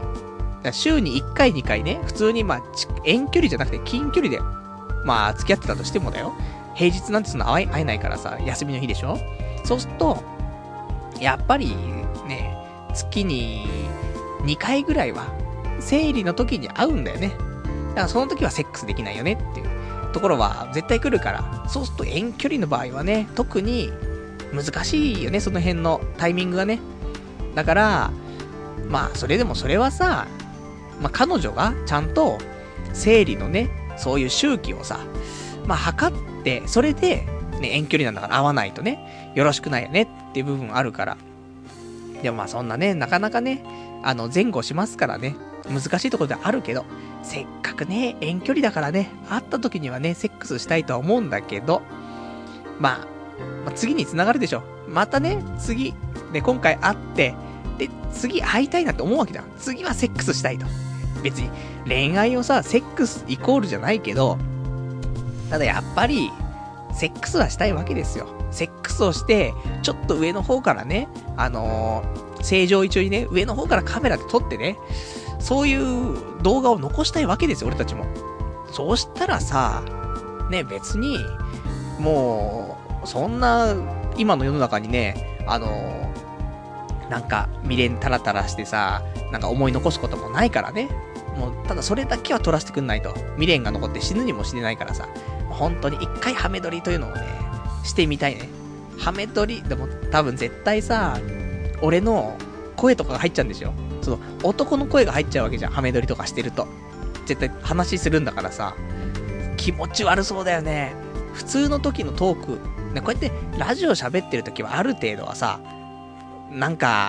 1回2回ね、普通に遠距離じゃなくて近距離で、付き合ってたとしてもだよ。平日なんてそんな会えないからさ、休みの日でしょ？そうすると、やっぱりね、月に2回ぐらいは、生理の時に会うんだよね。だからその時はセックスできないよねっていうところは絶対来るから、そうすると遠距離の場合はね、特に難しいよね、その辺のタイミングがね。だから、それでもそれはさ、彼女がちゃんと生理のね、そういう周期をさ、測って、それで、ね、遠距離なんだから会わないとね、よろしくないよねっていう部分あるから。でもそんなね、なかなかね、前後しますからね、難しいところであるけど、せっかくね、遠距離だからね、会った時にはね、セックスしたいとは思うんだけど、次に繋がるでしょ。またね、次、ね、今回会って、で、次会いたいなって思うわけじゃん。次はセックスしたいと。別に、恋愛をさ、セックスイコールじゃないけど、ただやっぱり、セックスはしたいわけですよ。セックスをして、ちょっと上の方からね、正常位中にね、上の方からカメラで撮ってね、そういう動画を残したいわけですよ、俺たちも。そうしたらさ、ね、別に、もう、そんな、今の世の中にね、なんか、未練タラタラしてさ、なんか思い残すこともないからね。もう、ただそれだけは撮らせてくんないと。未練が残って死ぬにも死ねないからさ、本当に一回ハメ撮りというのをね、してみたいね。ハメ撮り、でも多分絶対さ、俺の声とかが入っちゃうんですよ。その、男の声が入っちゃうわけじゃん。ハメ撮りとかしてると。絶対話するんだからさ、気持ち悪そうだよね。普通の時のトーク、ね、こうやってラジオ喋ってる時はある程度はさ、なんか、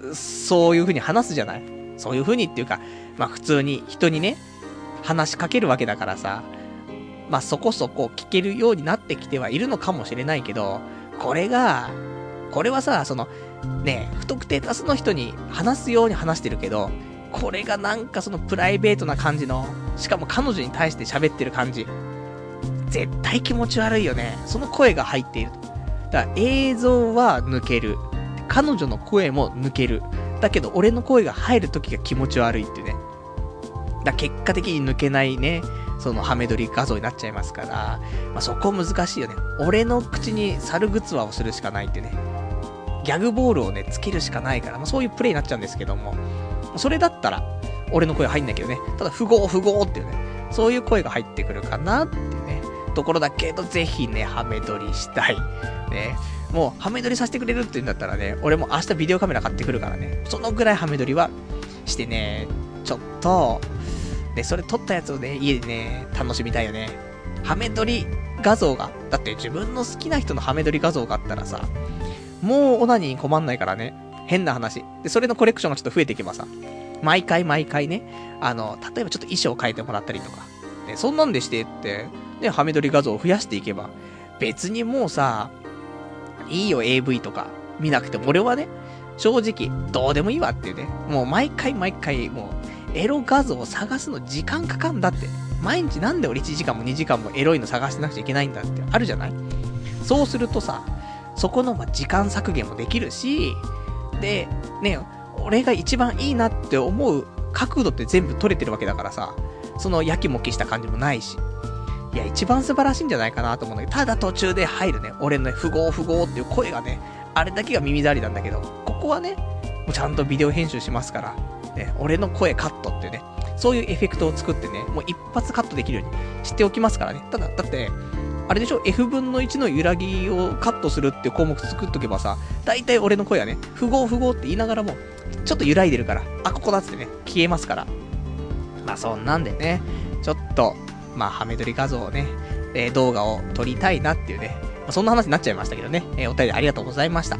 そういう風に話すじゃない。そういう風にっていうか、まあ普通に人にね、話しかけるわけだからさ、まあそこそこ聞けるようになってきてはいるのかもしれないけど、これはさ、ね、不特定多数の人に話すように話してるけど、これがなんかそのプライベートな感じの、しかも彼女に対して喋ってる感じ。絶対気持ち悪いよね。その声が入っている。だから映像は抜ける。彼女の声も抜ける。だけど俺の声が入るときが気持ち悪いっていうね。だ結果的に抜けないね、そのハメ撮り画像になっちゃいますから、まあ、そこ難しいよね。俺の口に猿グツワをするしかないってね。ギャグボールをね、つけるしかないから、まあ、そういうプレイになっちゃうんですけども、それだったら、俺の声入んないけどね。ただ、不合っていうね、そういう声が入ってくるかなっていうね、ところだけど、ぜひね、ハメ撮りしたい。ね。もう、ハメ撮りさせてくれるって言うんだったらね、俺も明日ビデオカメラ買ってくるからね、そのぐらいハメ撮りはしてね、ちょっと、で、それ撮ったやつをね、家でね、楽しみたいよね。ハメ撮り画像が、だって自分の好きな人のハメ撮り画像があったらさ、もうオナニーに困んないからね。変な話。で、それのコレクションがちょっと増えていけばさ、毎回ね、例えばちょっと衣装を変えてもらったりとか、ね、そんなんでしてって、ね、ハメ撮り画像を増やしていけば、別にもうさ、いいよ AV とか見なくても、俺はね、正直、どうでもいいわっていうね。もう毎回、もう、エロ画像を探すの時間かかんだって。毎日なんで俺1時間も2時間もエロいの探してなくちゃいけないんだってあるじゃない？そうするとさ、そこの時間削減もできるし、で、ね、俺が一番いいなって思う角度って全部取れてるわけだからさ、そのやきもきした感じもないし、いや、一番素晴らしいんじゃないかなと思うんだけど、ただ途中で入るね、俺のね、不合っていう声がね、あれだけが耳障りなんだけど、ここはね、もうちゃんとビデオ編集しますから、ね、俺の声カットっていうね、そういうエフェクトを作ってね、もう一発カットできるようにしておきますからね。だって、あれでしょ ?F 分の1の揺らぎをカットするっていう項目作っとけばさ、だいたい俺の声はね、不合って言いながらも、ちょっと揺らいでるから、あ、ここだっつってね、消えますから。まあそんなんでね、ちょっと、まあハメ撮り画像をね、動画を撮りたいなっていうね、まあ、そんな話になっちゃいましたけどね、お便りありがとうございました。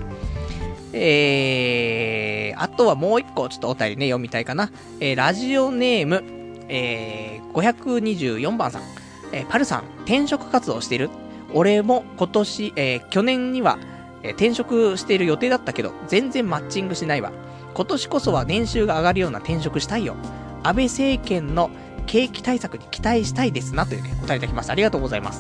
あとはもう一個ちょっとお便りね、読みたいかな。ラジオネーム、524番さん。パルさん、転職活動してる？俺も今年、去年には、転職している予定だったけど、全然マッチングしないわ。今年こそは年収が上がるような転職したいよ。安倍政権の景気対策に期待したいですな、というね、お便りいただきました。ありがとうございます。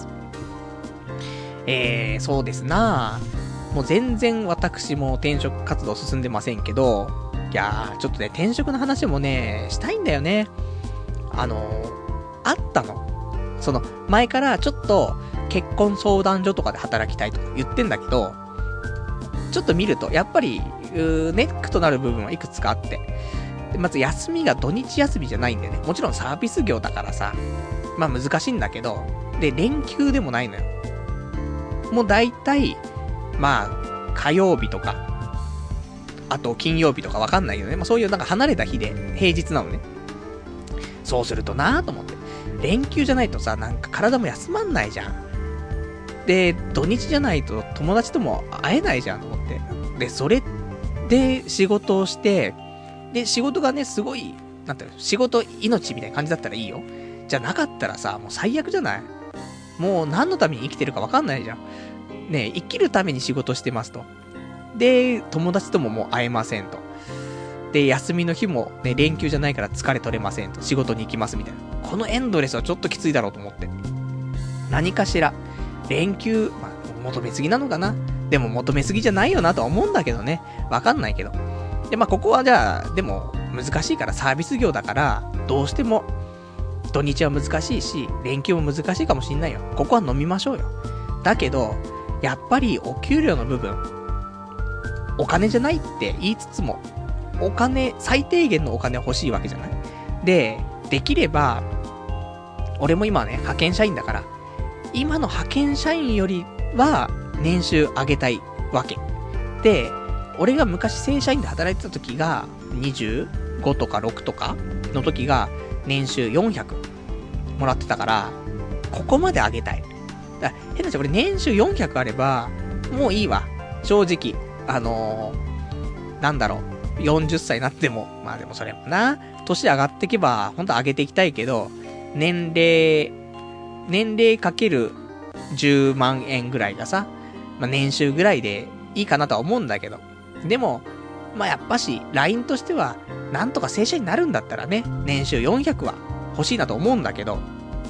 そうですなもう全然私も転職活動進んでませんけど、いやー、ちょっとね、転職の話もね、したいんだよね。あったの。前からちょっと結婚相談所とかで働きたいとか言ってんだけど、ちょっと見ると、やっぱり、ネックとなる部分はいくつかあって。でまず休みが土日休みじゃないんだよね。もちろんサービス業だからさ、まあ難しいんだけど、で、連休でもないのよ。もう大体、まあ、火曜日とか、あと金曜日とかわかんないけどね。まあそういうなんか離れた日で平日なのね。そうするとなぁと思って。連休じゃないとさ、なんか体も休まんないじゃん。で、土日じゃないと友達とも会えないじゃんと思って。で、それで仕事をして、で、仕事がね、すごい、なんていうの、仕事命みたいな感じだったらいいよ。じゃなかったらさ、もう最悪じゃない？もう何のために生きてるかわかんないじゃん。ね、生きるために仕事してますと。で、友達とももう会えませんと。で、休みの日もね、連休じゃないから疲れ取れませんと。仕事に行きますみたいな。このエンドレスはちょっときついだろうと思って。何かしら、連休、まあ、求めすぎなのかな？でも求めすぎじゃないよなとは思うんだけどね。わかんないけど。で、まあ、ここはじゃあ、でも、難しいからサービス業だから、どうしても、土日は難しいし、連休も難しいかもしんないよ。ここは飲みましょうよ。だけど、やっぱりお給料の部分、お金じゃないって言いつつも、お金、最低限のお金欲しいわけじゃない？で、できれば、俺も今はね、派遣社員だから、今の派遣社員よりは、年収上げたいわけ。で、俺が昔正社員で働いてた時が、25とか6とかの時が、年収400もらってたから、ここまで上げたい。だ変な話、俺年収400あれば、もういいわ。正直。なんだろう。 40歳になっても。まあでもそれもな、年上がってけば、ほんと上げていきたいけど、年齢かける10万円ぐらいがさ、まあ年収ぐらいでいいかなとは思うんだけど。でも、まあやっぱし、ラインとしては、なんとか正社員になるんだったらね、年収400は欲しいなと思うんだけど、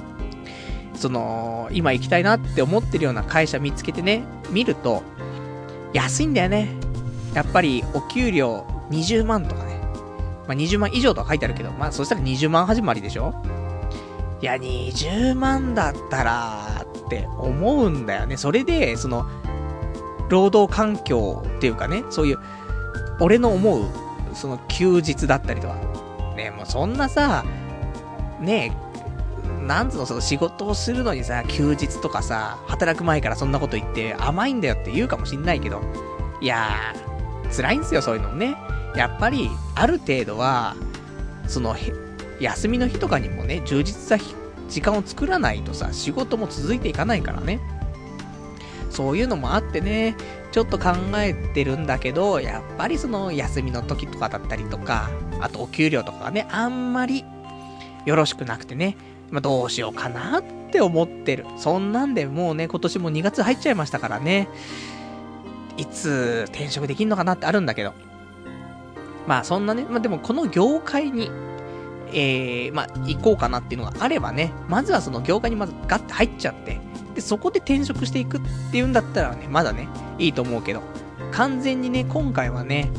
今行きたいなって思ってるような会社見つけてね、見ると、安いんだよね。やっぱり、お給料20万とかね。まあ、20万以上とは書いてあるけど、まあ、そしたら20万始まりでしょ？いや、20万だったら、って思うんだよね。それで、労働環境っていうかね、そういう、俺の思う、休日だったりとか。ね、もうそんなさ、ねなんつうの、仕事をするのにさ、休日とかさ、働く前からそんなこと言って甘いんだよって言うかもしんないけど、いやー、辛いんすよ、そういうのね。やっぱり、ある程度は、休みの日とかにもね、充実した時間を作らないとさ、仕事も続いていかないからね。そういうのもあってね、ちょっと考えてるんだけど、やっぱり休みの時とかだったりとか、あとお給料とかがね、あんまりよろしくなくてね、まあ、どうしようかなって思ってる。そんなんでもうね、今年も2月入っちゃいましたからね、いつ転職できんのかなってあるんだけど。まあそんなね、まあでもこの業界に、まあ行こうかなっていうのがあればね、まずはその業界にまずガッて入っちゃって、で、そこで転職していくっていうんだったらね、まだね、いいと思うけど、完全にね、今回はね、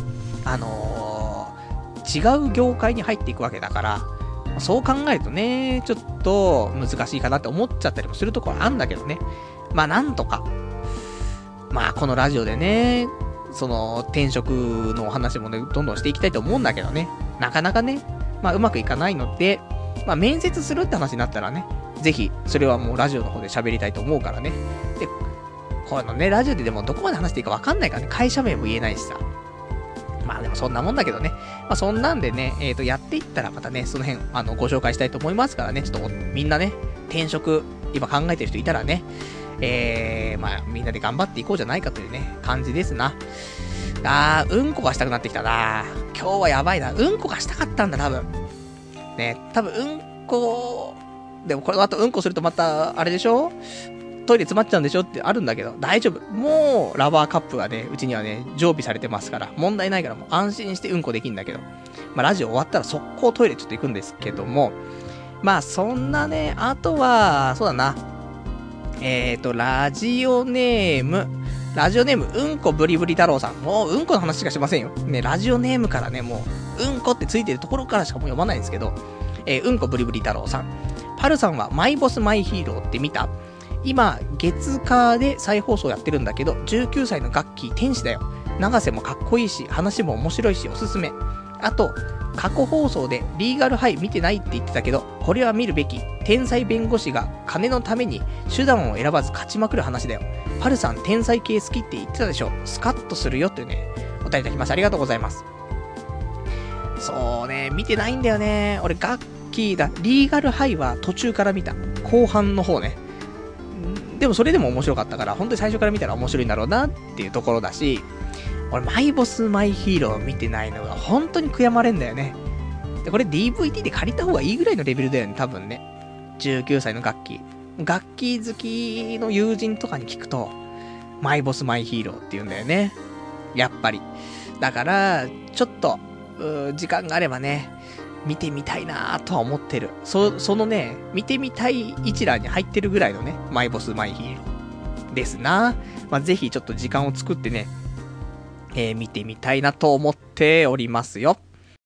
違う業界に入っていくわけだから、そう考えるとね、ちょっと難しいかなって思っちゃったりもするところあんだけどね。まあなんとか、まあこのラジオでね、転職のお話もね、どんどんしていきたいと思うんだけどね。なかなかね、まあうまくいかないので、まあ面接するって話になったらね、ぜひ、それはもうラジオの方で喋りたいと思うからね。で、このね、ラジオででもどこまで話していいかわかんないからね、会社名も言えないしさ。まあでもそんなもんだけどね。まあそんなんでね、やっていったらまたね、その辺、ご紹介したいと思いますからね、ちょっとみんなね、転職、今考えてる人いたらね、まあみんなで頑張っていこうじゃないかというね、感じですな。うんこがしたくなってきたな。今日はやばいな。うんこがしたかったんだ、多分。ね、多分うんこ、でもこれあとうんこするとまた、あれでしょ？トイレ詰まっちゃうんでしょってあるんだけど、大丈夫。もう、ラバーカップがね、うちにはね、常備されてますから、問題ないからもう安心してうんこできんだけど。まあ、ラジオ終わったら速攻トイレちょっと行くんですけども、まあ、そんなね、あとは、そうだな。ラジオネーム、うんこブリブリ太郎さん。もう、うんこの話しかしませんよ。ね、ラジオネームからね、もう、うんこってついてるところからしかもう読まないんですけど、うんこブリブリ太郎さん。パルさんはマイボスマイヒーローって見た？今、月火で再放送やってるんだけど、19歳のガッキー天使だよ。長瀬もかっこいいし、話も面白いし、おすすめ。あと、過去放送でリーガルハイ見てないって言ってたけど、これは見るべき。天才弁護士が金のために手段を選ばず勝ちまくる話だよ。パルさん天才系好きって言ってたでしょ。スカッとするよっていうね、お便りいただきます。ありがとうございます。そうね、見てないんだよね。俺ガッキーだ。リーガルハイは途中から見た。後半の方ね。でもそれでも面白かったから、本当に最初から見たら面白いんだろうなっていうところだし、俺マイボスマイヒーロー見てないのが本当に悔やまれんだよね。で、これ DVD で借りた方がいいぐらいのレベルだよね、多分ね。19歳の楽器好きの友人とかに聞くと、マイボスマイヒーローって言うんだよね。やっぱり。だから、ちょっと、時間があればね、見てみたいなとは思ってる。そのね、見てみたい一覧に入ってるぐらいのね、マイボスマイヒーローですな。まあ、ぜひちょっと時間を作ってね、見てみたいなと思っておりますよ。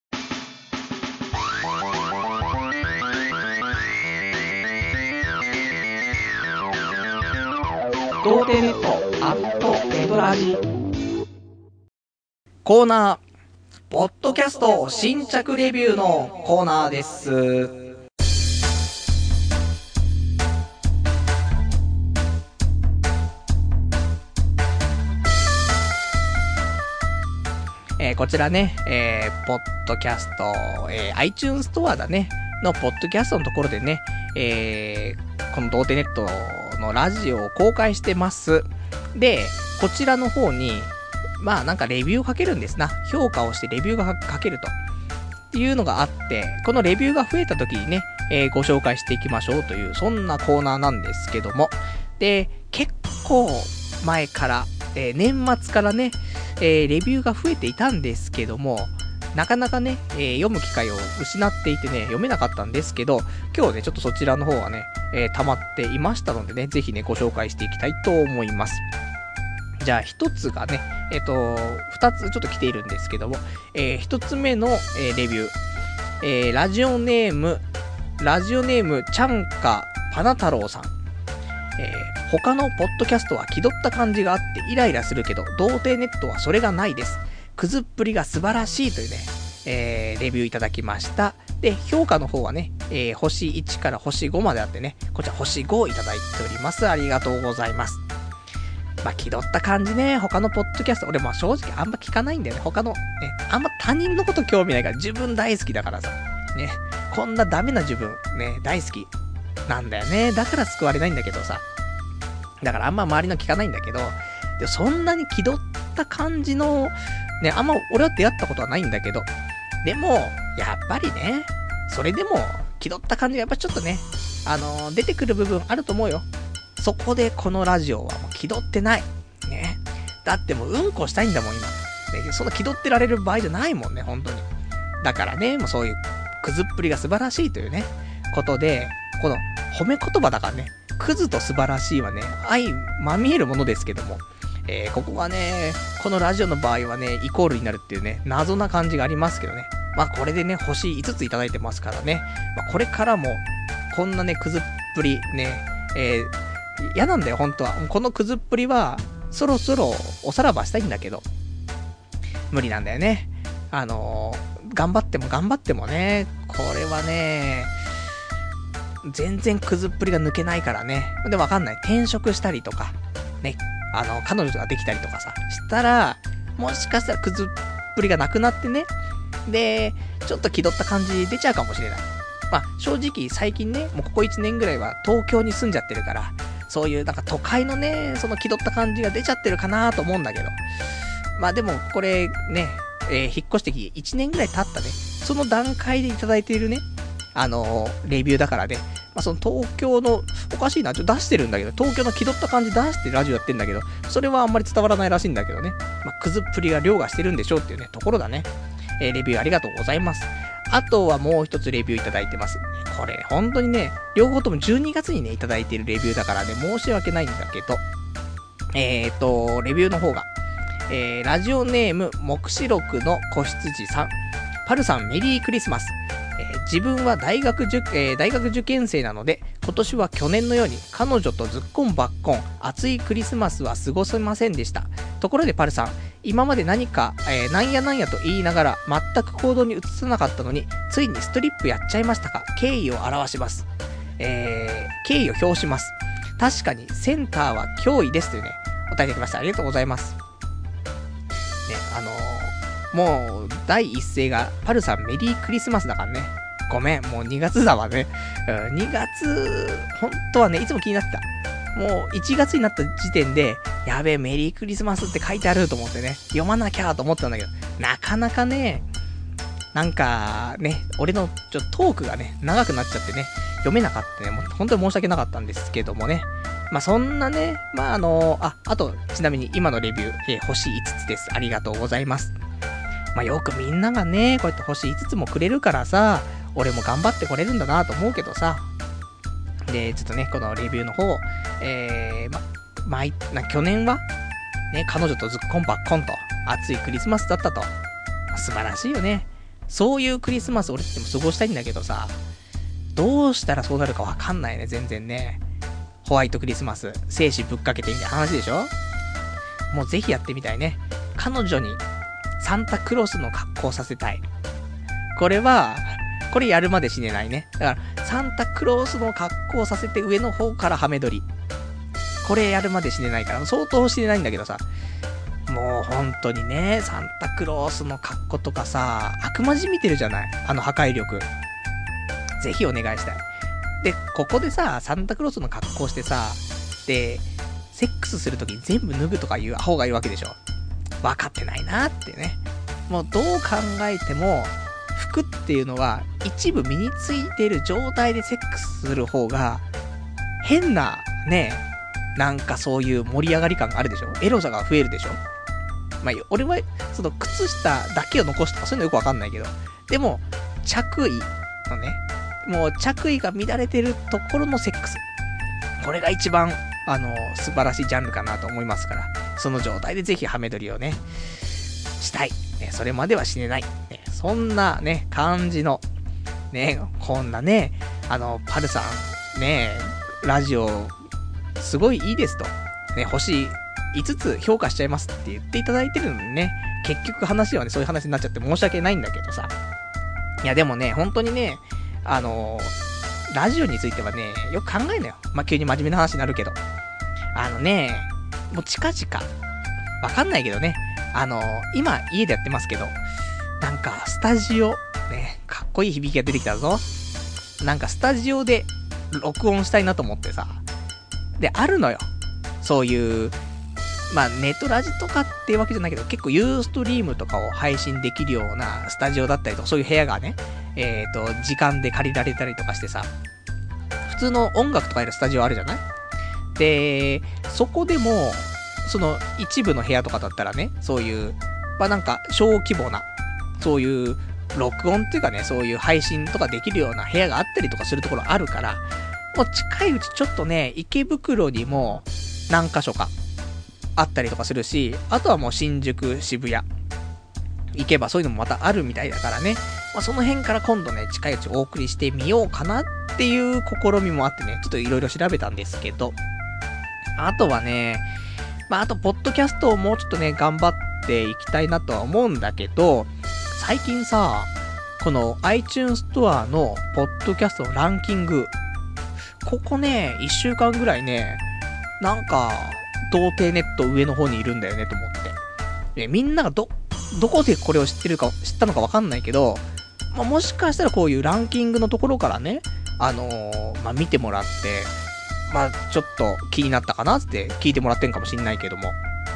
童貞ネットアットネトラジコーナー、ポッドキャスト新着レビューのコーナーです。こちらね、ポッドキャスト、iTunes ストアだね、のポッドキャストのところでね、この童貞ネットのラジオを公開してます。で、こちらの方に、 まあなんかレビューをかけるんですな。評価をしてレビューがかけると。っていうのがあって、このレビューが増えた時にね、ご紹介していきましょうという、そんなコーナーなんですけども。で、結構前から、年末からね、レビューが増えていたんですけども、なかなかね、読む機会を失っていてね、読めなかったんですけど、今日ね、ちょっとそちらの方はね、溜まっていましたのでね、ぜひね、ご紹介していきたいと思います。じゃあ、一つがね、二つちょっと来ているんですけども、一つ目の、レビュー、ラジオネーム、ちゃんかパナ太郎さん。他のポッドキャストは気取った感じがあってイライラするけど、童貞ネットはそれがないです。くずっぷりが素晴らしいというね、レビューいただきました。で、評価の方はね、星1から星5まであってね、こちら星5いただいております。ありがとうございます。まあ、気取った感じね、他のポッドキャスト、俺も正直あんま聞かないんだよね。他の、ね、あんま他人のこと興味ないから、自分大好きだからさ、ね、こんなダメな自分、ね、大好きなんだよね。だから救われないんだけどさ。だからあんま周りの聞かないんだけど、でそんなに気取った感じの、ね、あんま俺は出会ったことはないんだけど、でも、やっぱりね、それでも、気取った感じがやっぱちょっとね、出てくる部分あると思うよ。そこでこのラジオはもう気取ってない。ね。だってもううんこしたいんだもん、今。ね、そんな気取ってられる場合じゃないもんね、本当に。だからね、もうそういう、くずっぷりが素晴らしいというね、ことで、この、褒め言葉だからね、クズと素晴らしいはね、相まみえるものですけども、ここはね、このラジオの場合はね、イコールになるっていうね、謎な感じがありますけどね。まあこれでね、星5ついただいてますからね。まあこれからも、こんなね、クズっぷり、ね、嫌なんだよ、本当は。このクズっぷりは、そろそろおさらばしたいんだけど、無理なんだよね。頑張ってもね、これはね、全然クズっぷりが抜けないからね。で、わかんない。転職したりとか、ね、彼女ができたりとかさ、したら、もしかしたらクズっぷりがなくなってね、で、ちょっと気取った感じ出ちゃうかもしれない。まあ、正直最近ね、もうここ1年ぐらいは東京に住んじゃってるから、そういうなんか都会のね、その気取った感じが出ちゃってるかなと思うんだけど。まあでも、これね、引っ越してきて1年ぐらい経ったね、その段階でいただいているね、レビューだからね、まあ、その東京の、おかしいな、ちょっと出してるんだけど、東京の気取った感じ出してラジオやってんだけど、それはあんまり伝わらないらしいんだけどね。まあ、クズっぷりが凌駕してるんでしょうっていうね、ところだね。レビューありがとうございます。あとはもう一つレビューいただいてます。これ、本当にね、両方とも12月にね、いただいているレビューだからね、申し訳ないんだけど、レビューの方が、ラジオネーム、目視録の子羊さん。パルさん、メリークリスマス。自分は大学受験生なので、今年は去年のように彼女とずっこんばっこん、暑いクリスマスは過ごせませんでした。ところでパルさん、今まで何か、なんやなんやと言いながら全く行動に移さなかったのに、ついにストリップやっちゃいましたか？敬意を表します。敬意を表します。確かにセンターは脅威ですというね、お答えいただきました。ありがとうございます。ね、もう、第一声が、パルさんメリークリスマスだからね。ごめん、もう2月だわね。2月、本当はね、いつも気になってた。もう1月になった時点で、やべえ、メリークリスマスって書いてあると思ってね、読まなきゃと思ったんだけど、なかなかね、なんかね、俺のトークがね、長くなっちゃってね、読めなかったね。もう本当に申し訳なかったんですけどもね。まあそんなね、まああと、ちなみに今のレビュー、星5つです。ありがとうございます。まあよくみんながね、こうやって星5つもくれるからさ、俺も頑張ってこれるんだなと思うけどさ。で、ちょっとね、このレビューの方、去年は、ね、彼女とずっこんばっこんと、暑いクリスマスだったと。素晴らしいよね。そういうクリスマス俺っても過ごしたいんだけどさ、どうしたらそうなるかわかんないね、全然ね。ホワイトクリスマス、精子ぶっかけてみたいな話でしょ？もうぜひやってみたいね。彼女にサンタクロースの格好させたい。これやるまで死ねないね。だから、サンタクロースの格好させて上の方からハメ撮り。これやるまで死ねないから、相当死ねないんだけどさ。もう本当にね、サンタクロースの格好とかさ、悪魔じみてるじゃない？破壊力。ぜひお願いしたい。で、ここでさ、サンタクロースの格好してさ、で、セックスするときに全部脱ぐとかいうアホがいるわけでしょ。 分かってないなってね。もうどう考えても、服っていうのは一部身についている状態でセックスする方が、変な、ね、なんかそういう盛り上がり感があるでしょ。エロさが増えるでしょ。まあ、俺は、その靴下だけを残すとかそういうのよくわかんないけど、でも、着衣のね、もう着衣が乱れてるところのセックス。これが一番、素晴らしいジャンルかなと思いますから、その状態でぜひハメ撮りをね、したい。ね、それまでは死ねない。ね、そんなね、感じの、ね、こんなね、パルさん、ね、ラジオ、すごいいいですと。ね、星5つ評価しちゃいますって言っていただいてるのにね、結局話はね、そういう話になっちゃって申し訳ないんだけどさ。いや、でもね、本当にね、ラジオについてはね、よく考えんのよ。まあ、急に真面目な話になるけど。もう近々、わかんないけどね、今、家でやってますけど、なんか、スタジオ、ね、かっこいい響きが出てきたぞ。なんか、スタジオで、録音したいなと思ってさ。で、あるのよ。そういう、まあ、ネットラジとかっていうわけじゃないけど、結構ユーストリームとかを配信できるようなスタジオだったりとか、そういう部屋がね、時間で借りられたりとかしてさ、普通の音楽とかやるスタジオあるじゃない？で、そこでも、その一部の部屋とかだったらね、そういう、まあなんか小規模な、そういう録音っていうかね、そういう配信とかできるような部屋があったりとかするところあるから、もう近いうちちょっとね、池袋にも何箇所かあったりとかするし、あとはもう新宿、渋谷行けばそういうのもまたあるみたいだからね、まあ、その辺から今度ね、近いうちお送りしてみようかなっていう試みもあってね、ちょっといろいろ調べたんですけど、あとはね、まあ、あと、ポッドキャストをもうちょっとね、頑張っていきたいなとは思うんだけど、最近さ、この iTunes ストアのポッドキャストのランキング、ここね、1週間ぐらいね、なんか、童貞ネット上の方にいるんだよねと思って。みんながどこでこれを知ったのかわかんないけど、まあ、もしかしたらこういうランキングのところからね、まあ、見てもらって、まあ、ちょっと気になったかなって聞いてもらってんかもしんないけども。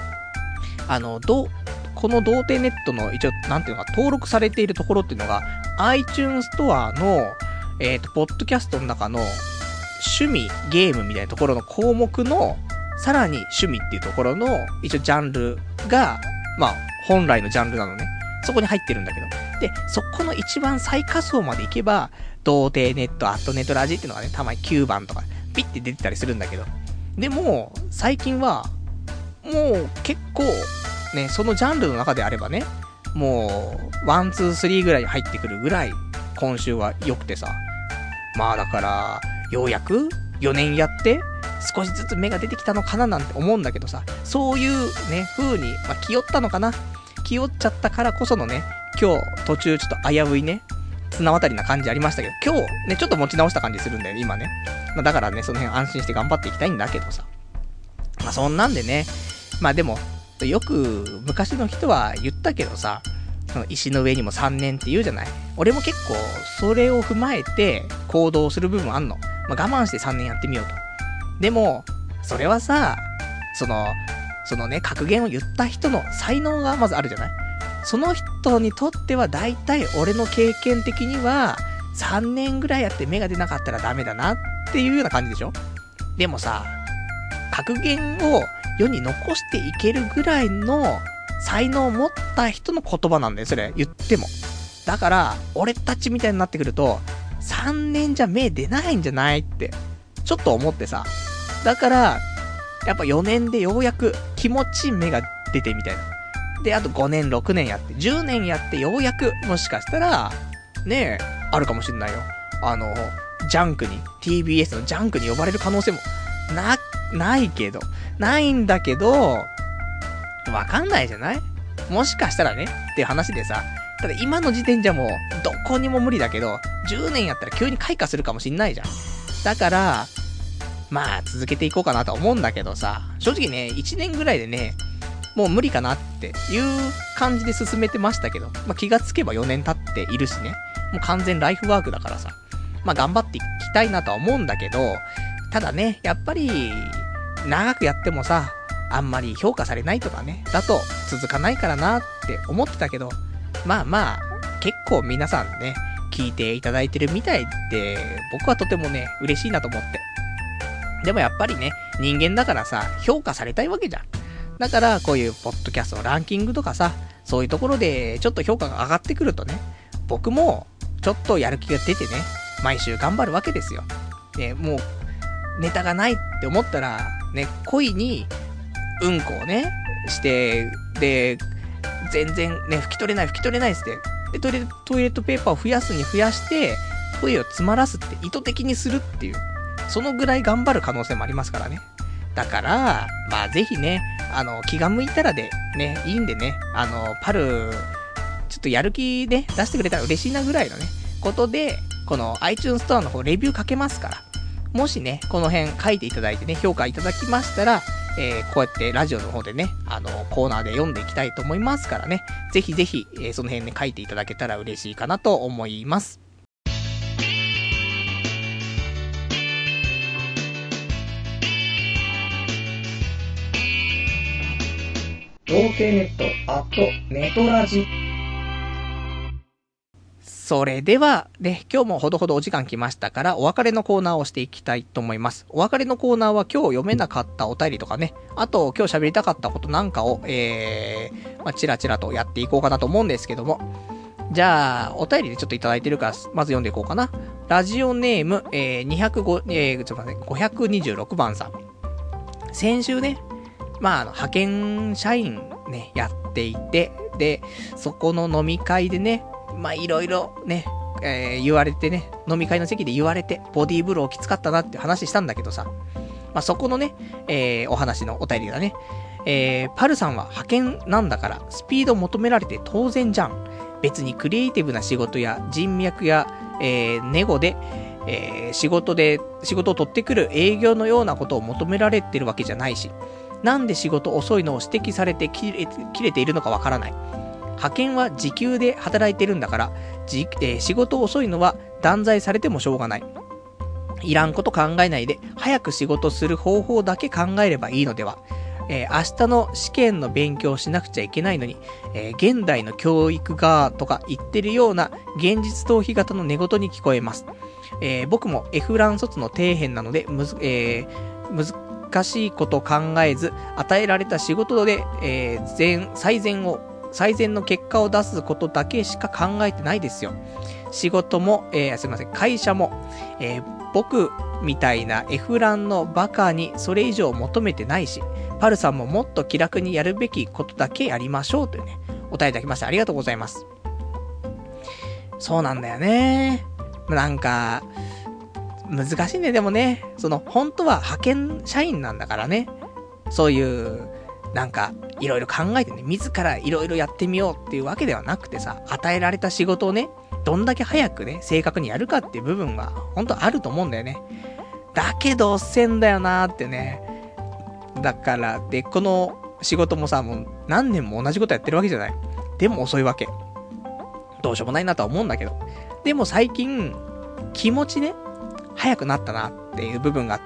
この童貞ネットの一応、なんていうのか、登録されているところっていうのが、iTunes ストアの、ポッドキャストの中の、趣味、ゲームみたいなところの項目の、さらに趣味っていうところの、一応ジャンルが、まあ、本来のジャンルなのね。そこに入ってるんだけど。で、そこの一番最下層まで行けば、童貞ネット、アットネットラジっていうのがね、たまに9番とか、ピッて出てたりするんだけど。でも、最近は、もう結構、ね、そのジャンルの中であればね、もう、1、2、3ぐらいに入ってくるぐらい、今週は良くてさ。まあだから、ようやく4年やって、少しずつ芽が出てきたのかななんて思うんだけどさ、そういうね、風に、まあ気負ったのかな。気負っちゃったからこそのね、今日途中ちょっと危ういね、綱渡りな感じありましたけど、今日ね、ちょっと持ち直した感じするんだよね、今ね。まあだからね、その辺安心して頑張っていきたいんだけどさ。まあそんなんでね、まあでも、よく昔の人は言ったけどさ、その石の上にも3年って言うじゃない。俺も結構それを踏まえて行動する部分あんの。まあ我慢して3年やってみようと。でも、それはさ、そのね、格言を言った人の才能がまずあるじゃない。その人にとっては大体俺の経験的には3年ぐらいやって芽が出なかったらダメだなっていうような感じでしょ。でもさ、格言を世に残していけるぐらいの才能を持った人の言葉なんだよ、それ言っても。だから俺たちみたいになってくると3年じゃ芽出ないんじゃないってちょっと思ってさ。だからやっぱ4年でようやく気持ちいい芽が出てみたいな。で、あと5年、6年やって、10年やってようやく、もしかしたら、ねえ、あるかもしんないよ。ジャンクに、TBS のジャンクに呼ばれる可能性も、ないけど、ないんだけど、わかんないじゃない？もしかしたらね、っていう話でさ、ただ今の時点じゃもう、どこにも無理だけど、10年やったら急に開花するかもしんないじゃん。だから、まあ、続けていこうかなと思うんだけどさ、正直ね、1年ぐらいでね、もう無理かなっていう感じで進めてましたけど、まあ、気がつけば4年経っているしね、もう完全ライフワークだからさ、まあ頑張っていきたいなとは思うんだけど、ただね、やっぱり長くやってもさ、 あんまり評価されないとかね、だと続かないからなって思ってたけど、まあ、結構皆さんね、聞いていただいてるみたいで、僕はとてもね、嬉しいなと思って。でもやっぱりね、人間だからさ、評価されたいわけじゃん。だから、こういうポッドキャストのランキングとかさ、そういうところでちょっと評価が上がってくるとね、僕もちょっとやる気が出てね、毎週頑張るわけですよ。ね、もう、ネタがないって思ったら、ね、恋に、うんこをね、して、で、全然ね、拭き取れないっつって、で、トイレットペーパーを増やすに増やして、トイレを詰まらすって意図的にするっていう、そのぐらい頑張る可能性もありますからね。だから、まあぜひね、気が向いたらで、ね、いいんでね、パル、ちょっとやる気ね、出してくれたら嬉しいなぐらいのね、ことで、この iTunes ストアの方レビューかけますから、もしね、この辺書いていただいてね、評価いただきましたら、こうやってラジオの方でね、コーナーで読んでいきたいと思いますからね、ぜひぜひ、その辺ね、書いていただけたら嬉しいかなと思います。童貞ネットアットネトラジ。それではね、今日もほどほどお時間来ましたからお別れのコーナーをしていきたいと思います。お別れのコーナーは今日読めなかったお便りとかね、あと今日喋りたかったことなんかをチラチラとやっていこうかなと思うんですけども、じゃあお便りでちょっといただいてるからまず読んでいこうかな。ラジオネーム、526番さん。先週ね、派遣社員ね、やっていて、で、そこの飲み会でね、いろいろね、言われてね、飲み会の席で言われて、ボディーブローきつかったなって話したんだけどさ、そこのね、お話のお便りだね。パルさんは派遣なんだから、スピード求められて当然じゃん。別にクリエイティブな仕事や人脈や、ネゴで、仕事を取ってくる営業のようなことを求められてるわけじゃないし、なんで仕事遅いのを指摘されて切れているのかわからない。派遣は時給で働いてるんだから、仕事遅いのは断罪されてもしょうがない。いらんこと考えないで、早く仕事する方法だけ考えればいいのでは。明日の試験の勉強をしなくちゃいけないのに、現代の教育がとか言ってるような現実逃避型の寝言に聞こえます。僕も F ラン卒の底辺なので、難しいこと考えず、与えられた仕事で、最善の結果を出すことだけしか考えてないですよ。仕事も、会社も、僕みたいな F ランのバカにそれ以上求めてないし、パルさんももっと気楽にやるべきことだけやりましょうというね、お答えいただきましてありがとうございます。そうなんだよね。なんか、難しいね、でもね、本当は派遣社員なんだからね、そういう、いろいろ考えてね、自らいろいろやってみようっていうわけではなくてさ、与えられた仕事をね、どんだけ早くね、正確にやるかっていう部分は、本当あると思うんだよね。だけど、遅んだよなーってね。だから、で、この仕事もさ、もう何年も同じことやってるわけじゃない。でも遅いわけ。どうしようもないなとは思うんだけど。でも最近、気持ちね、早くなったなっていう部分があって。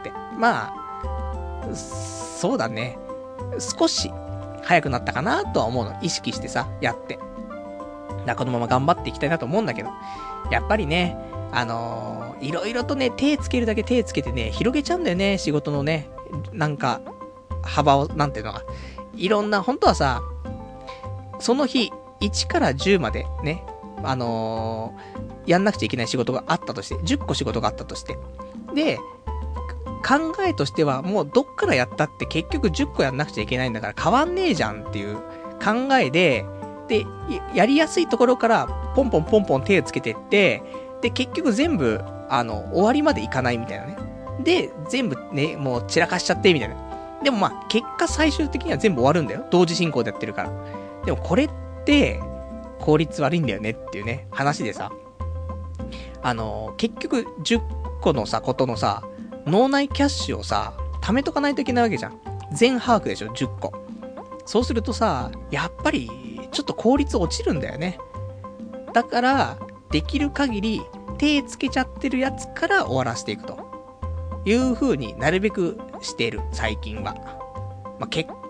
そうだね。少し早くなったかなとは思うの。意識してさ、やって。このまま頑張っていきたいなと思うんだけど。やっぱりね、いろいろとね、手つけるだけ手つけてね、広げちゃうんだよね、仕事のね。幅を、なんていうのか。いろんな、本当はさ、その日、1から10までね、やんなくちゃいけない仕事があったとして、10個仕事があったとして。で、考えとしては、もうどっからやったって結局10個やんなくちゃいけないんだから変わんねえじゃんっていう考えで、やりやすいところからポンポン手をつけてって、で、結局全部、終わりまでいかないみたいなね。で、全部ね、もう散らかしちゃってみたいな。でも結果最終的には全部終わるんだよ。同時進行でやってるから。でもこれって、効率悪いんだよねっていうね、話でさ。結局10個のさ、ことのさ、脳内キャッシュをさ、貯めとかないといけないわけじゃん。全把握でしょ、10個。そうするとさ、やっぱり、ちょっと効率落ちるんだよね。だから、できる限り、手つけちゃってるやつから終わらせていくと。いう風になるべくしている、最近は。結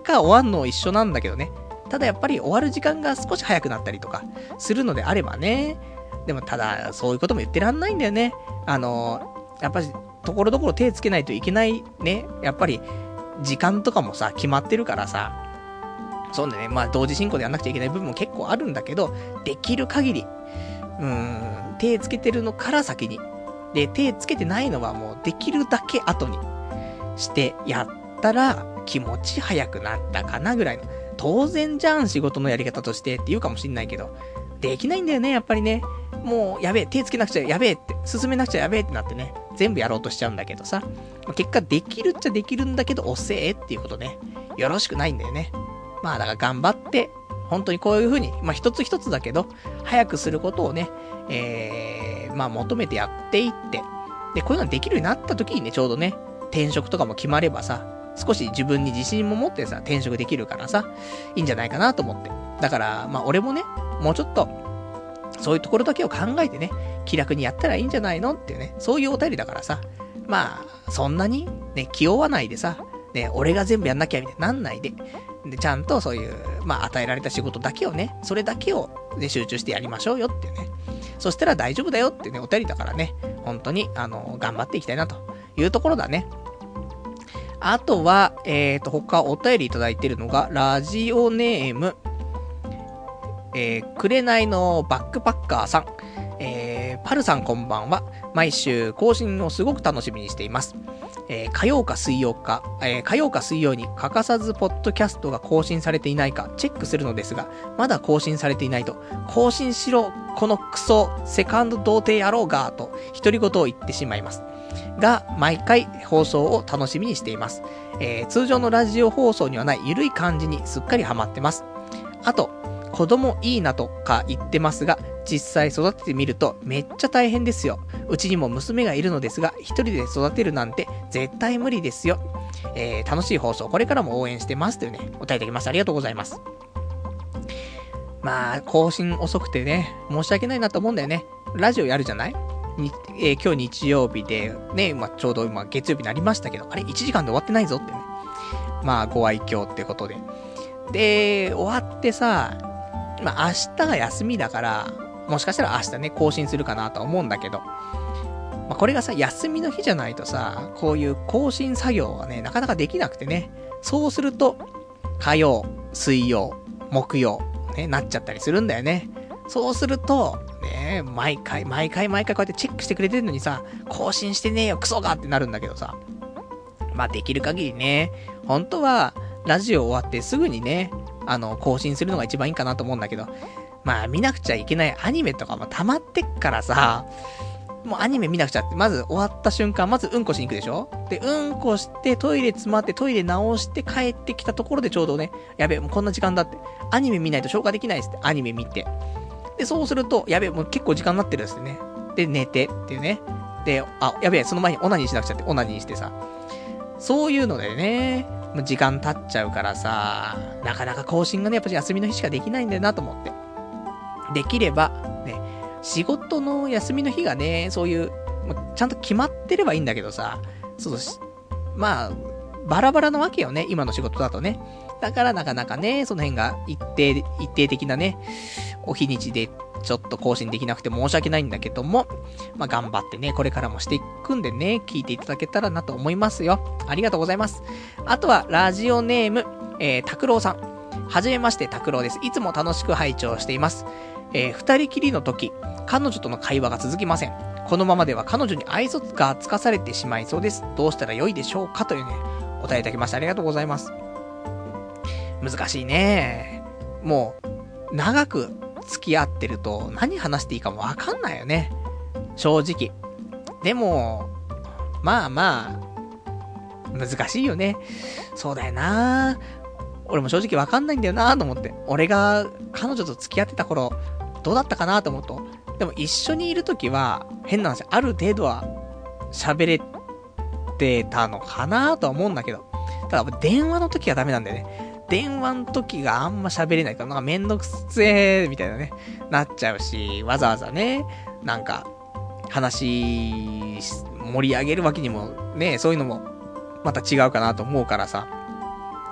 か終わんの一緒なんだけどね。ただやっぱり終わる時間が少し早くなったりとかするのであればね。でもただそういうことも言ってらんないんだよね。やっぱりところどころ手つけないといけないね。やっぱり時間とかもさ決まってるからさ。そうでね、まあ同時進行でやんなくちゃいけない部分も結構あるんだけど、できる限り手つけてるのから先に。で、手つけてないのはもうできるだけ後にしてやったら気持ち早くなったかなぐらいの。当然じゃん、仕事のやり方としてって言うかもしんないけど、できないんだよね、やっぱりね。もうやべえ、手つけなくちゃやべえって、進めなくちゃやべえってなってね、全部やろうとしちゃうんだけどさ。結果できるっちゃできるんだけど、遅えっていうことね。よろしくないんだよね。まあだから頑張って、本当にこういう風に、まあ一つ一つだけど、早くすることをね、まあ求めてやっていって、で、こういうのができるようになった時にね、ちょうどね、転職とかも決まればさ、少し自分に自信も持ってさ、転職できるからさ、いいんじゃないかなと思って。だから、まあ俺もね、もうちょっと、そういうところだけを考えてね、気楽にやったらいいんじゃないのっていうね、そういうお便りだからさ、まあ、そんなにね、気負わないでさ、ね、俺が全部やんなきゃみたいになんないで、で、ちゃんとそういう、まあ与えられた仕事だけをね、それだけを、ね、集中してやりましょうよっていうね。そしたら大丈夫だよっていうね、お便りだからね、本当に、頑張っていきたいなというところだね。あとは、他お便りいただいてるのが、ラジオネーム、紅のバックパッカーさん。パルさんこんばんは。毎週更新をすごく楽しみにしています。火曜か水曜に欠かさずポッドキャストが更新されていないかチェックするのですが、まだ更新されていないと、更新しろ、このクソ、セカンド童貞野郎が、と、独り言を言ってしまいます。が、毎回放送を楽しみにしています。通常のラジオ放送にはない緩い感じにすっかりハマってます。あと、子供いいなとか言ってますが、実際育ててみるとめっちゃ大変ですよ。うちにも娘がいるのですが、一人で育てるなんて絶対無理ですよ。楽しい放送これからも応援してますというね、お便りいただきました。ありがとうございます。まあ、更新遅くてね、申し訳ないなと思うんだよね。ラジオやるじゃない？今日日曜日で、ね、まあ、ちょうど今月曜日になりましたけど、あれ1時間で終わってないぞってね。まあ、ご愛嬌ってことで。で、終わってさ、まあ、明日が休みだから、もしかしたら明日ね、更新するかなと思うんだけど、まあ、これがさ、休みの日じゃないとさ、こういう更新作業はね、なかなかできなくてね、そうすると、火曜、水曜、木曜、ね、なっちゃったりするんだよね。そうすると、ね、毎回こうやってチェックしてくれてるのにさ、更新してねえよ、クソがってなるんだけどさ、まあ、できる限りね、本当は、ラジオ終わってすぐにね、更新するのが一番いいかなと思うんだけど、まあ見なくちゃいけないアニメとかも溜まってっからさ、もうアニメ見なくちゃって、まず終わった瞬間、まずうんこしに行くでしょ？で、うんこしてトイレ詰まってトイレ直して帰ってきたところでちょうどね、やべえ、もうこんな時間だって、アニメ見ないと消化できないっすって、アニメ見て。で、そうすると、やべえ、もう結構時間になってるっすってね。で、寝てっていうね。で、やべえ、その前にオナニーしなくちゃって、オナニーしてさ。そういうのでね、時間経っちゃうからさ、なかなか更新がね、やっぱり休みの日しかできないんだよなと思って。できれば、ね、仕事の休みの日がね、そういう、ちゃんと決まってればいいんだけどさ、まあ、バラバラなわけよね、今の仕事だとね。だからなかなかね、その辺が一定的なね、お日にちでちょっと更新できなくて申し訳ないんだけども、まあ頑張ってね、これからもしていくんでね、聞いていただけたらなと思いますよ。ありがとうございます。あとは、ラジオネーム、拓郎さん。はじめまして、拓郎です。いつも楽しく拝聴しています。二人きりの時、彼女との会話が続きません。このままでは彼女に愛想がつかされてしまいそうです。どうしたらよいでしょうかというね、お答えいただきました。ありがとうございます。難しいね。もう、長く付き合ってると何話していいかもわかんないよね。正直。でも、まあまあ、難しいよね。そうだよな。俺も正直わかんないんだよなと思って。俺が彼女と付き合ってた頃、どうだったかなと思うと。でも一緒にいるときは、変な話、ある程度は喋れてたのかなとは思うんだけど。ただ、電話の時はダメなんだよね。電話の時があんま喋れないから、なんかめんどくせーみたいなね、なっちゃうし、わざわざね、なんか、話、盛り上げるわけにも、ね、そういうのも、また違うかなと思うからさ。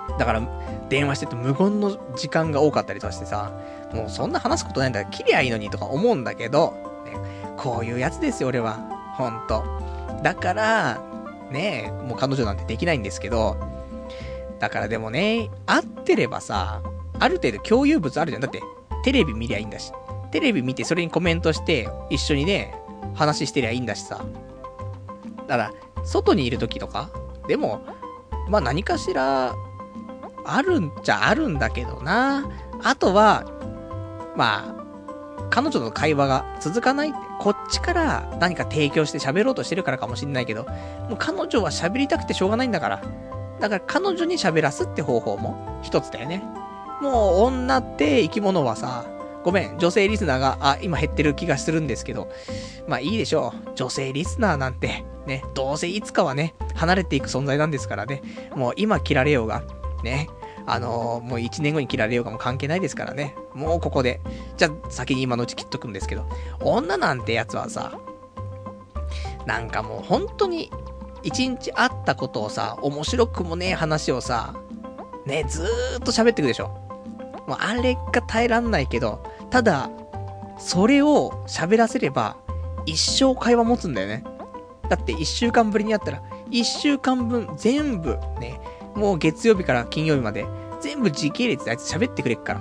だから、電話してて無言の時間が多かったりとかしてさ、もうそんな話すことないんだから切りゃいいのにとか思うんだけど、ね、こういうやつですよ、俺は。ほんと。だから、ね、もう彼女なんてできないんですけど、だからでもね、会ってればさ、ある程度共有物あるじゃん。だって、テレビ見りゃいいんだし。テレビ見てそれにコメントして、一緒にね、話してりゃいいんだしさ。だから、外にいる時とか、でも、まあ何かしら、あるんちゃあるんだけどな。あとは、まあ、彼女との会話が続かないって、こっちから何か提供して喋ろうとしてるからかもしんないけど、もう彼女は喋りたくてしょうがないんだから。だから彼女に喋らすって方法も一つだよね。もう女って生き物はさ、ごめん、女性リスナーが、今減ってる気がするんですけど、まあいいでしょう。女性リスナーなんて、ね、どうせいつかはね、離れていく存在なんですからね。もう今切られようが、ね、もう1年後に切られようがもう関係ないですからね。もうここで。じゃあ先に今のうち切っとくんですけど、女なんてやつはさ、なんかもう本当に、一日会ったことをさ、面白くもねえ話をさ、ね、ずーっと喋ってくでしょ。もうあれが耐えらんないけど、ただ、それを喋らせれば、一生会話持つんだよね。だって一週間ぶりに会ったら、一週間分全部ね、もう月曜日から金曜日まで、全部時系列であいつ喋ってくれっから。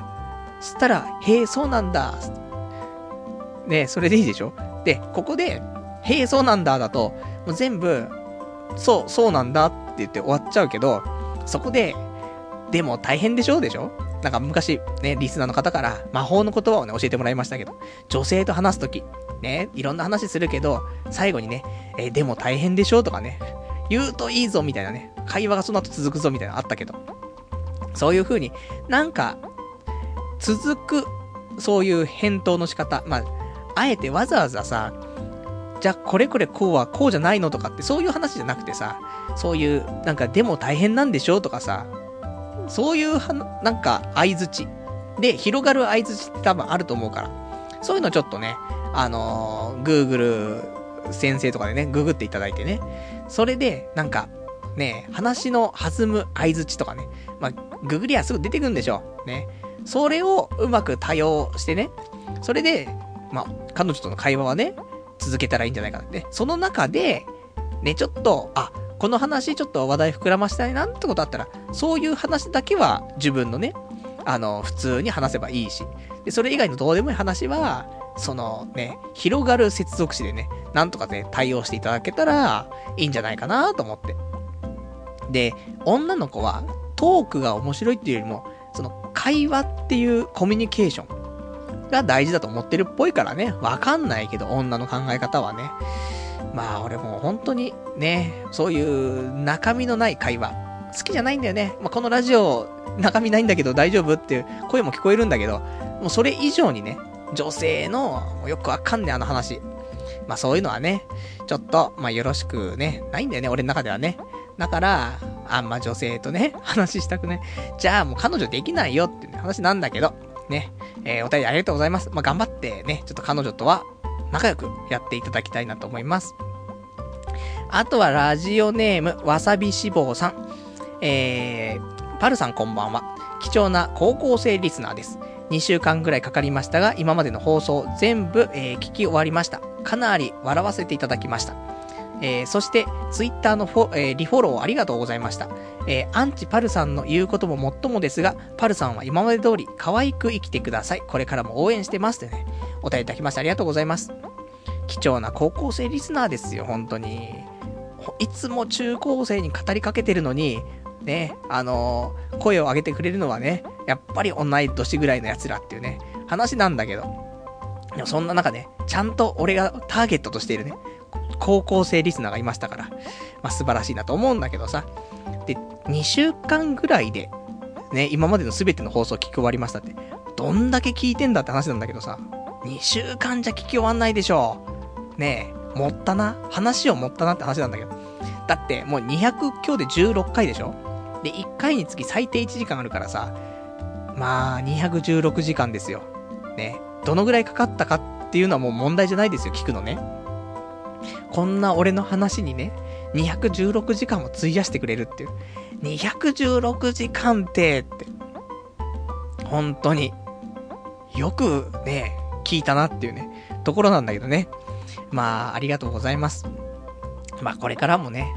そしたら、へえ、そうなんだ。ね、それでいいでしょ。で、ここで、へえ、そうなんだだと、もう全部、そうなんだって言って終わっちゃうけど、そこで、でも大変でしょでしょ。なんか昔、ね、リスナーの方から魔法の言葉をね、教えてもらいましたけど、女性と話すとき、ね、いろんな話するけど、最後にね、でも大変でしょとかね、言うといいぞみたいなね、会話がその後続くぞみたいなのあったけど、そういう風になんか、続く、そういう返答の仕方、まあ、あえてわざわざさ、じゃあこれこれこうはこうじゃないのとかってそういう話じゃなくてさ、そういうなんかでも大変なんでしょとかさ、そういうなんか相槌で広がる相槌って多分あると思うから、そういうのちょっとね、Google 先生とかでね、ググっていただいてね、それでなんかね、話の弾む相槌とかね、まあググりゃすぐ出てくるんでしょね。それをうまく多用してね、それでまあ彼女との会話はね続けたらいいんじゃないかなって。その中で、ね、ちょっと、この話ちょっと話題膨らましたいなんてことあったら、そういう話だけは自分のね、普通に話せばいいし。で、それ以外のどうでもいい話は、そのね、広がる接続詞でね、なんとかね、対応していただけたらいいんじゃないかなと思って。で、女の子はトークが面白いっていうよりも、その会話っていうコミュニケーションが大事だと思ってるっぽいからね。わかんないけど、女の考え方はね。まあ、俺もう本当にね、そういう中身のない会話、好きじゃないんだよね。まあ、このラジオ、中身ないんだけど大丈夫っていう声も聞こえるんだけど、もうそれ以上にね、女性の、よくわかんねえあの話。まあそういうのはね、ちょっと、まあよろしくね、ないんだよね、俺の中ではね。だから、あんま女性とね、話したくない。じゃあもう彼女できないよっていう話なんだけど、ね、お便りありがとうございます。まあ、頑張ってね、ちょっと彼女とは仲良くやっていただきたいなと思います。あとはラジオネーム、わさびしぼうさん。パルさんこんばんは。貴重な高校生リスナーです。2週間ぐらいかかりましたが、今までの放送全部、聞き終わりました。かなり笑わせていただきました。そして、ツイッターのリフォローありがとうございました。アンチパルさんの言うことももっともですが、パルさんは今まで通り可愛く生きてください。これからも応援してますってね、お便りいただきましてありがとうございます。貴重な高校生リスナーですよ、本当に。いつも中高生に語りかけてるのに、ね、声を上げてくれるのはね、やっぱり同い年ぐらいの奴らっていうね、話なんだけど。でもそんな中ね、ちゃんと俺がターゲットとしているね、高校生リスナーがいましたから、まあ素晴らしいなと思うんだけどさ。で、2週間ぐらいで、ね、今までの全ての放送聞き終わりましたって、どんだけ聞いてんだって話なんだけどさ、2週間じゃ聞き終わんないでしょ。ねえ、もったな。話をもったなって話なんだけど。だって、もう200今日で16回でしょ。で、1回につき最低1時間あるからさ、まあ、216時間ですよ。ね。どのぐらいかかったかっていうのはもう問題じゃないですよ、聞くのね。こんな俺の話にね、 216時間も費やしてくれるっていう。216時間って、本当に、よくね、聞いたなっていうね、ところなんだけどね。まあ、ありがとうございます。まあ、これからもね、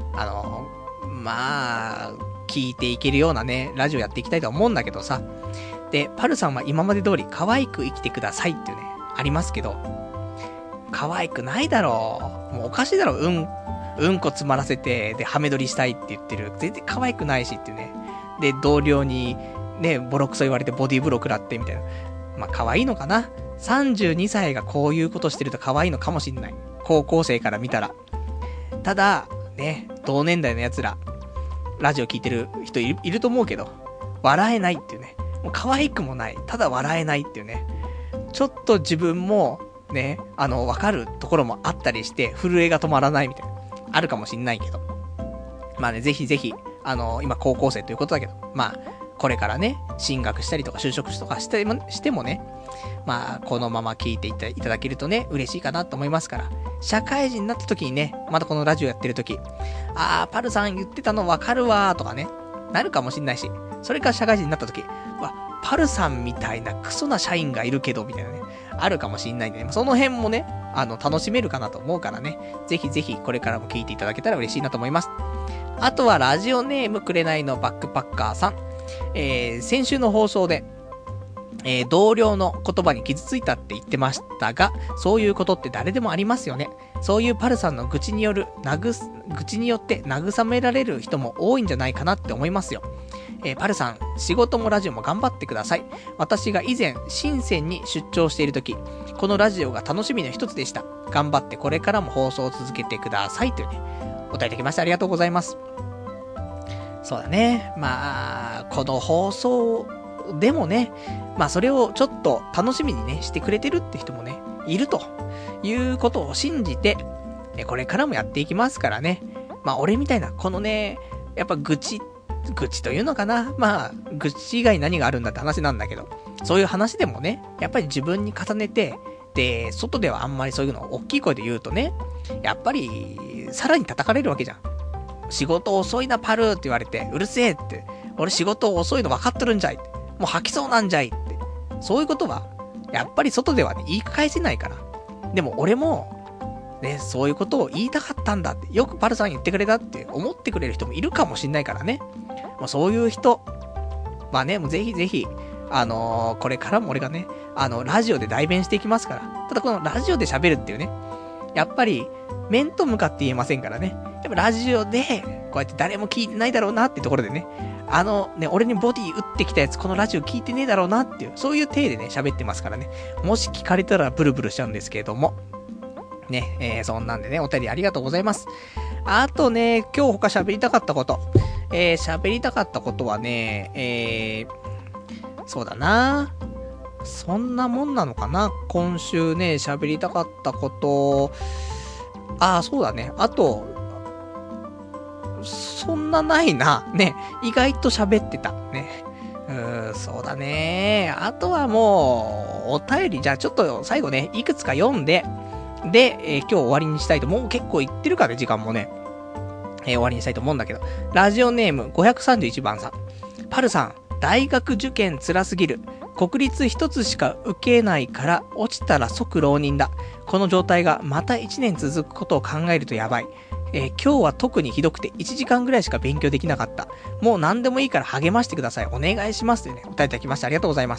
まあ、聞いていけるようなね、ラジオやっていきたいと思うんだけどさ。で、パルさんは今まで通り可愛く生きてくださいっていうね、ありますけど、可愛くないだろう。もうおかしいだろう。うんこ詰まらせて、で、ハメ撮りしたいって言ってる。全然可愛くないしっていうね。で、同僚に、ね、ボロクソ言われてボディーブロー食らってみたいな。まあ、可愛いのかな。32歳がこういうことしてると可愛いのかもしんない。高校生から見たら。ただ、ね、同年代の奴ら、ラジオ聞いてる人いると思うけど、笑えないっていうね。もう可愛くもない。ただ笑えないっていうね。ちょっと自分も、ね、わかるところもあったりして、震えが止まらないみたいな。あるかもしんないけど。まあね、ぜひぜひ、今高校生ということだけど、まあ、これからね、進学したりとか就職とかしてもね、まあ、このまま聞いていただけるとね、嬉しいかなと思いますから、社会人になった時にね、またこのラジオやってる時、パルさん言ってたのわかるわーとかね、なるかもしんないし、それから社会人になった時、パルさんみたいなクソな社員がいるけど、みたいなね、あるかもしんないんでね、その辺もね、楽しめるかなと思うからね、ぜひぜひこれからも聞いていただけたら嬉しいなと思います。あとはラジオネームくれないのバックパッカーさん。先週の放送で、同僚の言葉に傷ついたって言ってましたが、そういうことって誰でもありますよね。そういうパルさんの愚痴によって慰められる人も多いんじゃないかなって思いますよ。パルさん、仕事もラジオも頑張ってください。私が以前、深センに出張しているとき、このラジオが楽しみの一つでした。頑張ってこれからも放送を続けてください。というね、お答えいただきましてありがとうございます。そうだね。まあ、この放送でもね、まあそれをちょっと楽しみにね、してくれてるって人もね、いるということを信じて、これからもやっていきますからね。まあ俺みたいな、このね、やっぱ愚痴というのかな。まあ、愚痴以外に何があるんだって話なんだけど、そういう話でもね、やっぱり自分に重ねて、で、外ではあんまりそういうのを大きい声で言うとね、やっぱり、さらに叩かれるわけじゃん。仕事遅いなパルって言われて、うるせえって、俺仕事遅いの分かっとるんじゃいって、もう吐きそうなんじゃいって、そういうことは、やっぱり外ではね、言い返せないから。でも俺も、ね、そういうことを言いたかったんだって、よくパルさん言ってくれたって思ってくれる人もいるかもしんないからね。もうそういう人、まあね、もうぜひぜひ、これからも俺がね、ラジオで代弁していきますから。ただこのラジオで喋るっていうね、やっぱり、面と向かって言えませんからね。やっぱラジオで、こうやって誰も聞いてないだろうなっていうところでね、俺にボディ打ってきたやつ、このラジオ聞いてねえだろうなっていう、そういう体でね、喋ってますからね。もし聞かれたらブルブルしちゃうんですけれども。ね、そんなんでね、お便りありがとうございます。あとね、今日他喋りたかったこと。喋りたかったことはね、そうだな。そんなもんなのかな。今週ね、喋りたかったこと、そうだね。あと、そんなないな。ね、意外と喋ってた。ね。そうだね。あとはもう、お便り、じゃあちょっと最後ね、いくつか読んで、で、今日終わりにしたいと、もう結構言ってるからね、時間もね。終わりにしたいと思うんだけど。ラジオネーム531番さん。パルさん、大学受験辛すぎる。国立一つしか受けないから落ちたら即浪人だ。この状態がまた1年続くことを考えるとやばい。今日は特にひどくて1時間ぐらいしか勉強できなかった。もう何でもいいから励ましてください。お願いしますというね、お答えいただきましてありがとうございます。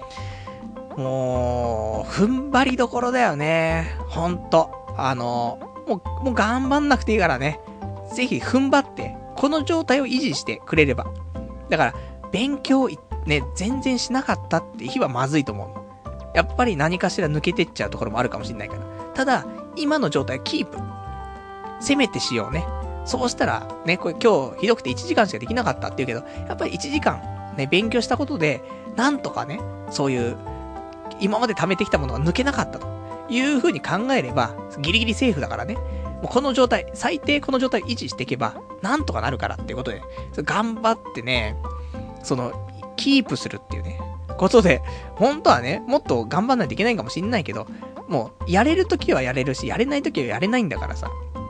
もう、踏ん張りどころだよね。ほんと。もう頑張んなくていいからね。ぜひ踏ん張って、この状態を維持してくれれば。だから、勉強ね、全然しなかったって日はまずいと思う。やっぱり何かしら抜けてっちゃうところもあるかもしれないから。ただ、今の状態をキープ。せめてしようね。そうしたら、ね、これ今日ひどくて1時間しかできなかったって言うけど、やっぱり1時間ね、勉強したことで、なんとかね、そういう、今まで貯めてきたものが抜けなかったという風に考えれば、ギリギリセーフだからね。もうこの状態、最低この状態を維持していけば、なんとかなるからっていうことで、頑張ってね、キープするっていうね、ことで、本当はね、もっと頑張んないといけないかもしんないけど、もう、やれるときはやれるし、やれないときはやれないんだからさ。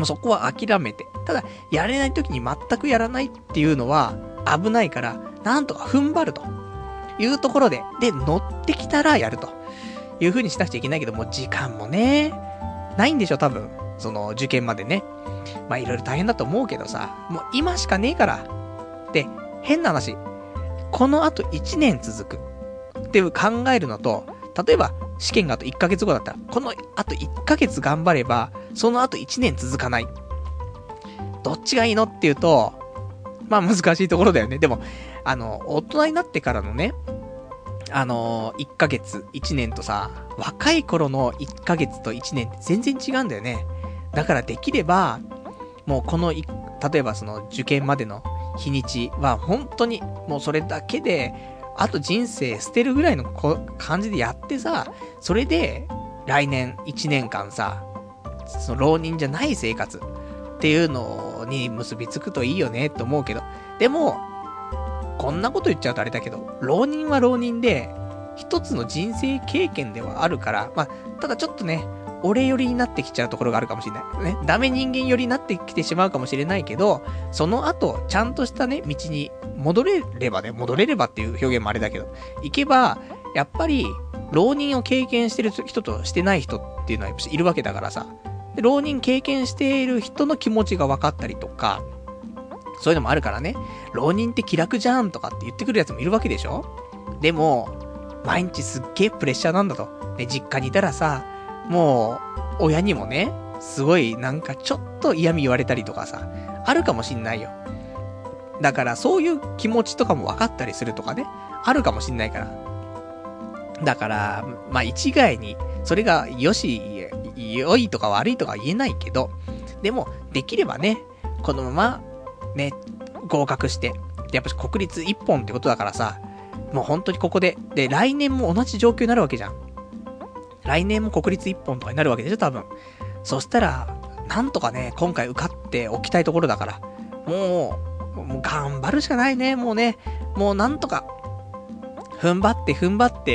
もうそこは諦めて。ただ、やれない時に全くやらないっていうのは危ないから、なんとか踏ん張るというところで、で、乗ってきたらやるという風にしなくちゃいけないけども、時間もね、ないんでしょ、多分。その、受験までね。まあ、いろいろ大変だと思うけどさ、もう今しかねえから。で、変な話。この後1年続くっていう考えるのと、例えば、試験があと1ヶ月後だったら、このあと1ヶ月頑張れば、その後1年続かない。どっちがいいのっていうと、まあ難しいところだよね。でも、大人になってからのね、1ヶ月、1年とさ、若い頃の1ヶ月と1年って全然違うんだよね。だからできれば、もうこの、例えばその受験までの日にちは本当にもうそれだけで、あと人生捨てるぐらいの感じでやってさ、それで来年1年間さ、その浪人じゃない生活っていうのに結びつくといいよねって思うけど、でも、こんなこと言っちゃうとあれだけど、浪人は浪人で、一つの人生経験ではあるから、まあ、ただちょっとね、俺寄りになってきちゃうところがあるかもしれない。ね。ダメ人間寄りになってきてしまうかもしれないけど、その後、ちゃんとしたね、道に戻れればっていう表現もあれだけど、行けば、やっぱり、浪人を経験してる人としてない人っていうのはいるわけだからさ。で、浪人経験している人の気持ちが分かったりとか、そういうのもあるからね、浪人って気楽じゃんとかって言ってくるやつもいるわけでしょ。でも、毎日すっげえプレッシャーなんだと。で、実家にいたらさ、もう、親にもね、すごいなんかちょっと嫌味言われたりとかさ、あるかもしんないよ。だからそういう気持ちとかも分かったりするとかね、あるかもしんないから。だから、まあ一概に、それが良いとか悪いとかは言えないけど、でも、できればね、このまま、ね、合格して、で、やっぱり国立一本ってことだからさ、もう本当にここで、で、来年も同じ状況になるわけじゃん。来年も国立一本とかになるわけでしょ、多分。そしたら、なんとかね、今回受かっておきたいところだから、もう頑張るしかないね、もうね。もうなんとか、踏ん張って、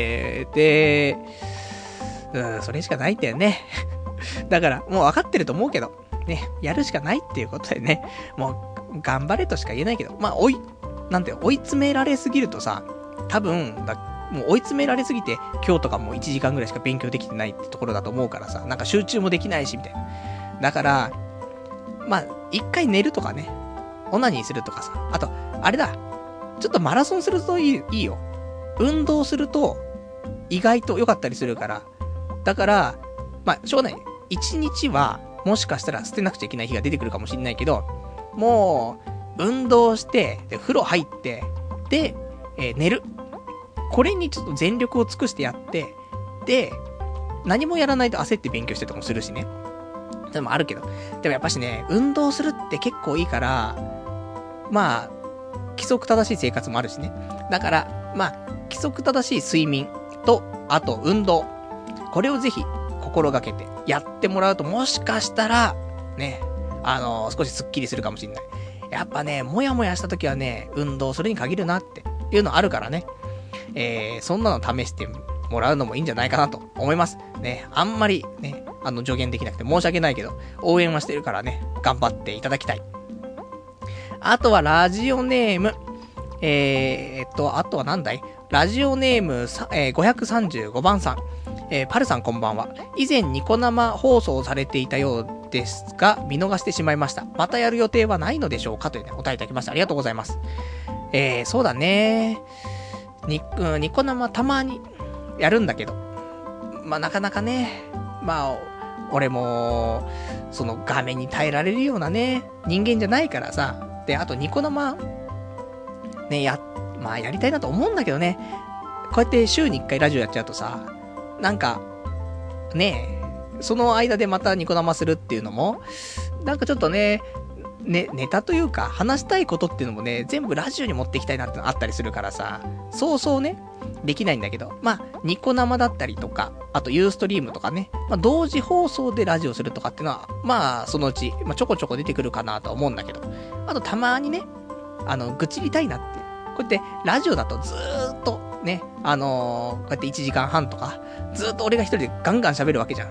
で、それしかないんだよね。だから、もう分かってると思うけど、ね、やるしかないっていうことでね、もう、頑張れとしか言えないけど、まあ、追い詰められすぎるとさ、多分、もう追い詰められすぎて、今日とかも1時間ぐらいしか勉強できてないってところだと思うからさ、なんか集中もできないし、みたいな。だから、まあ、一回寝るとかね、オナニーするとかさ、あと、あれだ、ちょっとマラソンするといいよ。運動すると、意外と良かったりするから、だから、まあ、しょうがない。1日は、もしかしたら捨てなくちゃいけない日が出てくるかもしれないけど、もう、運動して、で、風呂入って、で、寝る。これにちょっと全力を尽くしてやって、で、何もやらないと焦って勉強してとかもするしね。でもあるけど。でもやっぱしね、運動するって結構いいから、まあ、規則正しい生活もあるしね。だから、まあ、規則正しい睡眠と、あと運動。これをぜひ心がけてやってもらうと、もしかしたら、ね、少しスッキリするかもしれない。やっぱね、もやもやした時はね、運動それに限るなっていうのあるからね。そんなの試してもらうのもいいんじゃないかなと思います。ね、あんまりね、助言できなくて申し訳ないけど、応援はしてるからね、頑張っていただきたい。あとはラジオネーム、あとはなんだい？ラジオネーム、535番さん。パルさんこんばんは。以前ニコ生放送されていたようですが、見逃してしまいました。またやる予定はないのでしょうかというね、お答えいただきました。ありがとうございます。そうだね。ニコ生たまにやるんだけど、まあなかなかね、まあ、俺も、その画面に耐えられるようなね、人間じゃないからさ。で、あとニコ生、ね、まあやりたいなと思うんだけどね、こうやって週に1回ラジオやっちゃうとさ、なんか、ねえ、その間でまたニコ生するっていうのも、なんかちょっとね、ネタというか、話したいことっていうのもね、全部ラジオに持っていきたいなってのあったりするからさ、そうそうね、できないんだけど、まあ、ニコ生だったりとか、あとユーストリームとかね、まあ、同時放送でラジオするとかっていうのは、まあ、そのうち、まあ、ちょこちょこ出てくるかなとは思うんだけど、あとたまにね、愚痴りたいなって。こうやって、ラジオだとずーっと、ね、こうやって1時間半とか、ずーっと俺が一人でガンガン喋るわけじゃん。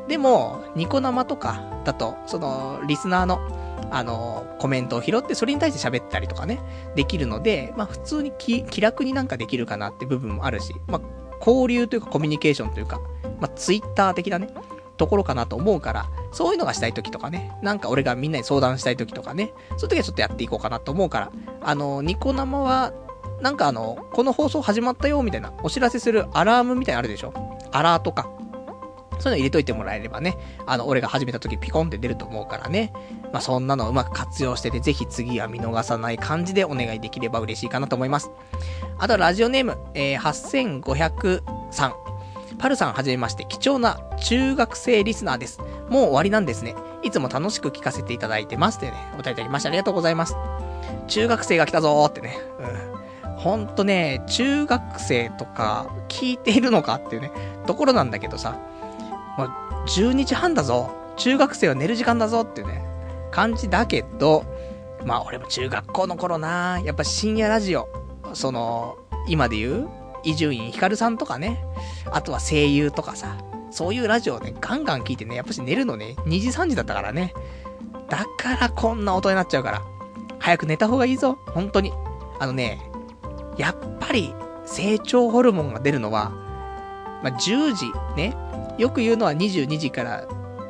でも、ニコ生とかだと、その、リスナーの、コメントを拾って、それに対して喋ったりとかね、できるので、まあ、普通に気楽になんかできるかなって部分もあるし、まあ、交流というかコミュニケーションというか、まあ、ツイッター的なね、ところかなと思うから、そういうのがしたい時とかね、なんか俺がみんなに相談したい時とかね、そういう時はちょっとやっていこうかなと思うから、ニコ生は、なんかこの放送始まったよみたいなお知らせするアラームみたいなのあるでしょ？アラートか。そういうの入れといてもらえればね、俺が始めた時ピコンって出ると思うからね。まあ、そんなのをうまく活用してて、ぜひ次は見逃さない感じでお願いできれば嬉しいかなと思います。あとはラジオネーム、8503。パルさんはじめまして、貴重な中学生リスナーです。もう終わりなんですね。いつも楽しく聞かせていただいてますってね、お便りいただきました。ありがとうございます。中学生が来たぞーってね。ほんとね、中学生とか聞いているのかっていうね、ところなんだけどさ、もう12時半だぞ。中学生は寝る時間だぞっていうね、感じだけど、まあ俺も中学校の頃な、やっぱ深夜ラジオ、その、今で言う、伊集院光さんとかね、あとは声優とかさ、そういうラジオをね、ガンガン聞いてね、やっぱし寝るのね、2時3時だったからね。だからこんな音になっちゃうから、早く寝た方がいいぞ、本当に。やっぱり、成長ホルモンが出るのは、まあ、10時、ね。よく言うのは22時から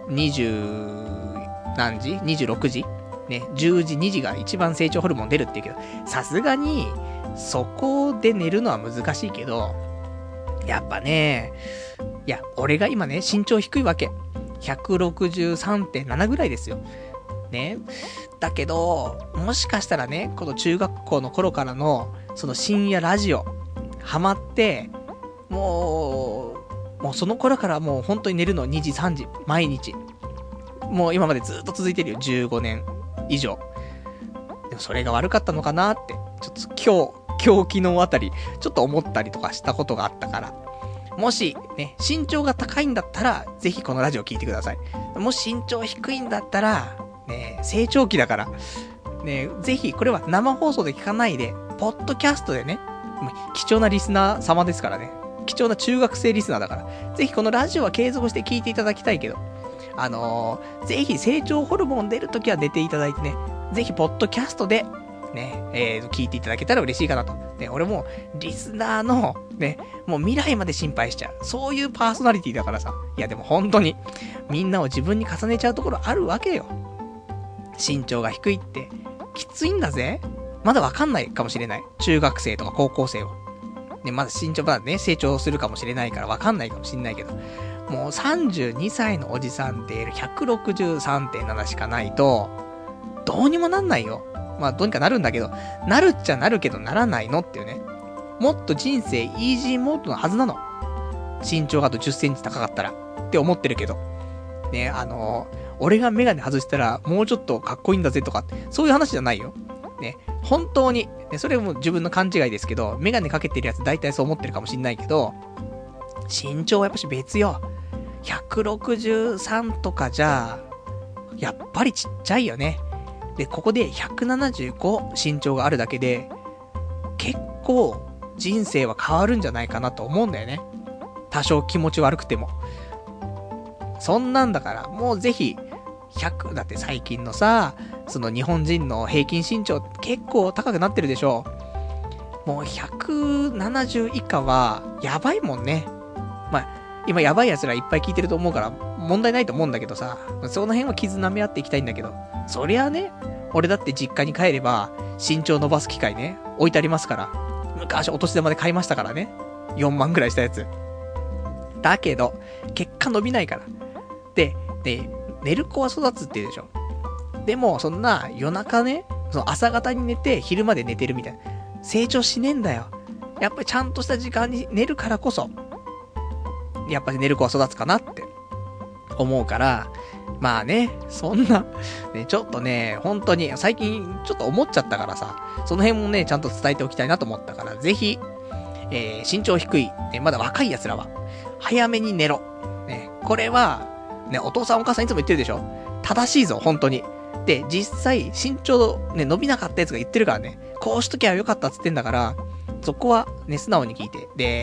20何時 ?26 時ね。10時、2時が一番成長ホルモン出るって言うけど、さすがに、そこで寝るのは難しいけど、やっぱね、いや、俺が今ね、身長低いわけ。163.7 ぐらいですよ。ね。だけど、もしかしたらね、この中学校の頃からの、その深夜ラジオ、ハマって、もうその頃からもう本当に寝るの2時3時、毎日。もう今までずっと続いてるよ、15年以上。でもそれが悪かったのかなって、ちょっと今日昨日あたり、ちょっと思ったりとかしたことがあったから。もし、ね、身長が高いんだったら、ぜひこのラジオ聞いてください。もし身長低いんだったら、ね、成長期だから、ね、ぜひ、これは生放送で聞かないで、ポッドキャストでね、貴重なリスナー様ですからね。貴重な中学生リスナーだから。ぜひこのラジオは継続して聞いていただきたいけど、ぜひ成長ホルモン出るときは寝ていただいてね、ぜひポッドキャストで、ね、聞いていただけたら嬉しいかなと。ね、俺も、リスナーの、ね、もう未来まで心配しちゃう。そういうパーソナリティだからさ。いやでも本当に、みんなを自分に重ねちゃうところあるわけよ。身長が低いって、きついんだぜ。まだわかんないかもしれない。中学生とか高校生は。ね、まだ身長まだね、成長するかもしれないからわかんないかもしれないけど、もう32歳のおじさんで 163.7 しかないと、どうにもなんないよ。まあ、どうにかなるんだけど、なるっちゃなるけどならないのっていうね。もっと人生イージーモードのはずなの。身長があと10センチ高かったら。って思ってるけど。ね、俺がメガネ外したらもうちょっとかっこいいんだぜとか、そういう話じゃないよ。ね、本当に、ね、それも自分の勘違いですけど、メガネかけてるやつ大体そう思ってるかもしんないけど、身長はやっぱし別よ。163とかじゃ、やっぱりちっちゃいよね。で、ここで175身長があるだけで、結構人生は変わるんじゃないかなと思うんだよね。多少気持ち悪くても。そんなんだから、もうぜひ、100、だって最近のさ、その日本人の平均身長結構高くなってるでしょ。もう170以下は、やばいもんね。まあ、今やばい奴らいっぱい聞いてると思うから、問題ないと思うんだけどさ、その辺は絆め合っていきたいんだけど、そりゃね、俺だって実家に帰れば、身長伸ばす機械ね、置いてありますから、昔お年玉で買いましたからね、4万ぐらいしたやつ。だけど、結果伸びないから。で、寝る子は育つって言うでしょ。でも、そんな夜中ね、その朝方に寝て昼まで寝てるみたいな。成長しねえんだよ。やっぱりちゃんとした時間に寝るからこそ、やっぱり寝る子は育つかなって思うから、まあね、そんな、ね、ちょっとね、本当に最近ちょっと思っちゃったからさ、その辺もね、ちゃんと伝えておきたいなと思ったから、ぜひ、身長低い、ね、まだ若い奴らは、早めに寝ろ。ね、これは、ね、お父さんお母さんいつも言ってるでしょ？正しいぞ、本当に。で、実際、身長ね、伸びなかったやつが言ってるからね、こうしときゃよかったっつってんだから、そこはね、素直に聞いて。で、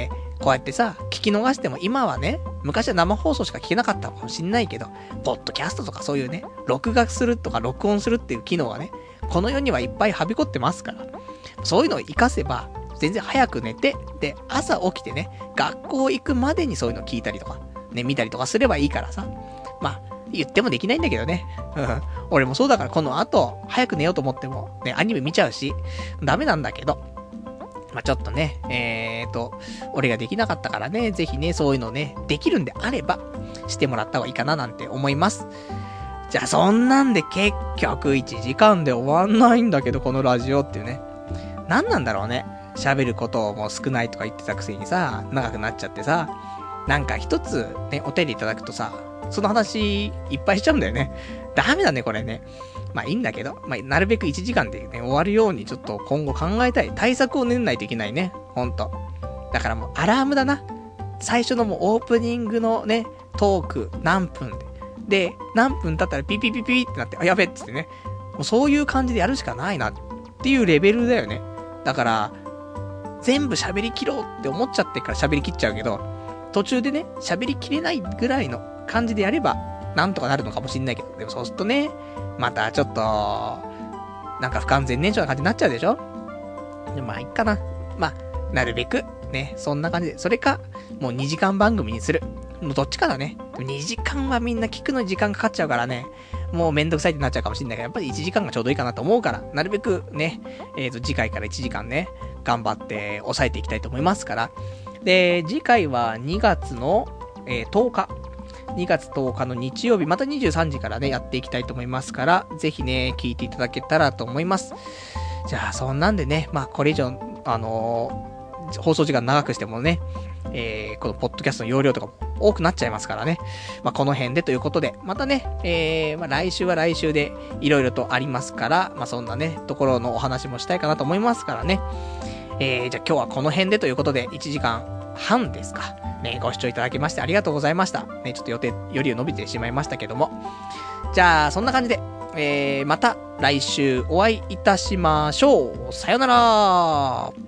こうやってさ、聞き逃しても今はね、昔は生放送しか聞けなかったかもしんないけど、ポッドキャストとかそういうね、録画するとか録音するっていう機能がね、この世にはいっぱいはびこってますから、そういうのを活かせば、全然早く寝て、で、朝起きてね、学校行くまでにそういうの聞いたりとか、ね、見たりとかすればいいからさ。まあ、言ってもできないんだけどね。俺もそうだからこの後、早く寝ようと思っても、ね、アニメ見ちゃうし、ダメなんだけど、まあ、ちょっとね、俺ができなかったからね、ぜひね、そういうのね、できるんであれば、してもらった方がいいかななんて思います。じゃあ、そんなんで結局1時間で終わんないんだけど、このラジオっていうね。何なんだろうね。喋ることも少ないとか言ってたくせにさ、長くなっちゃってさ、なんか一つね、お手入れいただくとさ、その話いっぱいしちゃうんだよね。ダメだね、これね。まあいいんだけど、まあなるべく1時間でね、終わるようにちょっと今後考えたい。対策を練んないといけないね。ほんと。だからもうアラームだな。最初のもうオープニングのね、トーク何分で。で、何分経ったらピピピピってなって、あ、やべっつってね。もうそういう感じでやるしかないなっていうレベルだよね。だから、全部喋り切ろうって思っちゃってから喋り切っちゃうけど、途中でね、喋り切れないぐらいの感じでやれば、なんとかなるのかもしんないけど、でもそうするとね、またちょっと、なんか不完全燃焼な感じになっちゃうでしょ。でまあいいかな。まあ、なるべく、ね、そんな感じで、それか、もう2時間番組にする。もうどっちかだね。2時間はみんな聞くのに時間かかっちゃうからね、もうめんどくさいってなっちゃうかもしんないけど、やっぱり1時間がちょうどいいかなと思うから、なるべくね、次回から1時間ね、頑張って抑えていきたいと思いますから。で、次回は2月の、10日。2月10日の日曜日、また23時からね、やっていきたいと思いますから、ぜひね、聞いていただけたらと思います。じゃあ、そんなんでね、まあ、これ以上、放送時間長くしてもね、このポッドキャストの容量とかも多くなっちゃいますからね。まあ、この辺でということで、またね、まあ、来週は来週でいろいろとありますから、まあ、そんなね、ところのお話もしたいかなと思いますからね。じゃあ今日はこの辺でということで、1時間半ですか。ね、ご視聴いただきましてありがとうございました。ね、ちょっと予定より伸びてしまいましたけども。じゃあ、そんな感じで、また来週お会いいたしましょう。さよなら。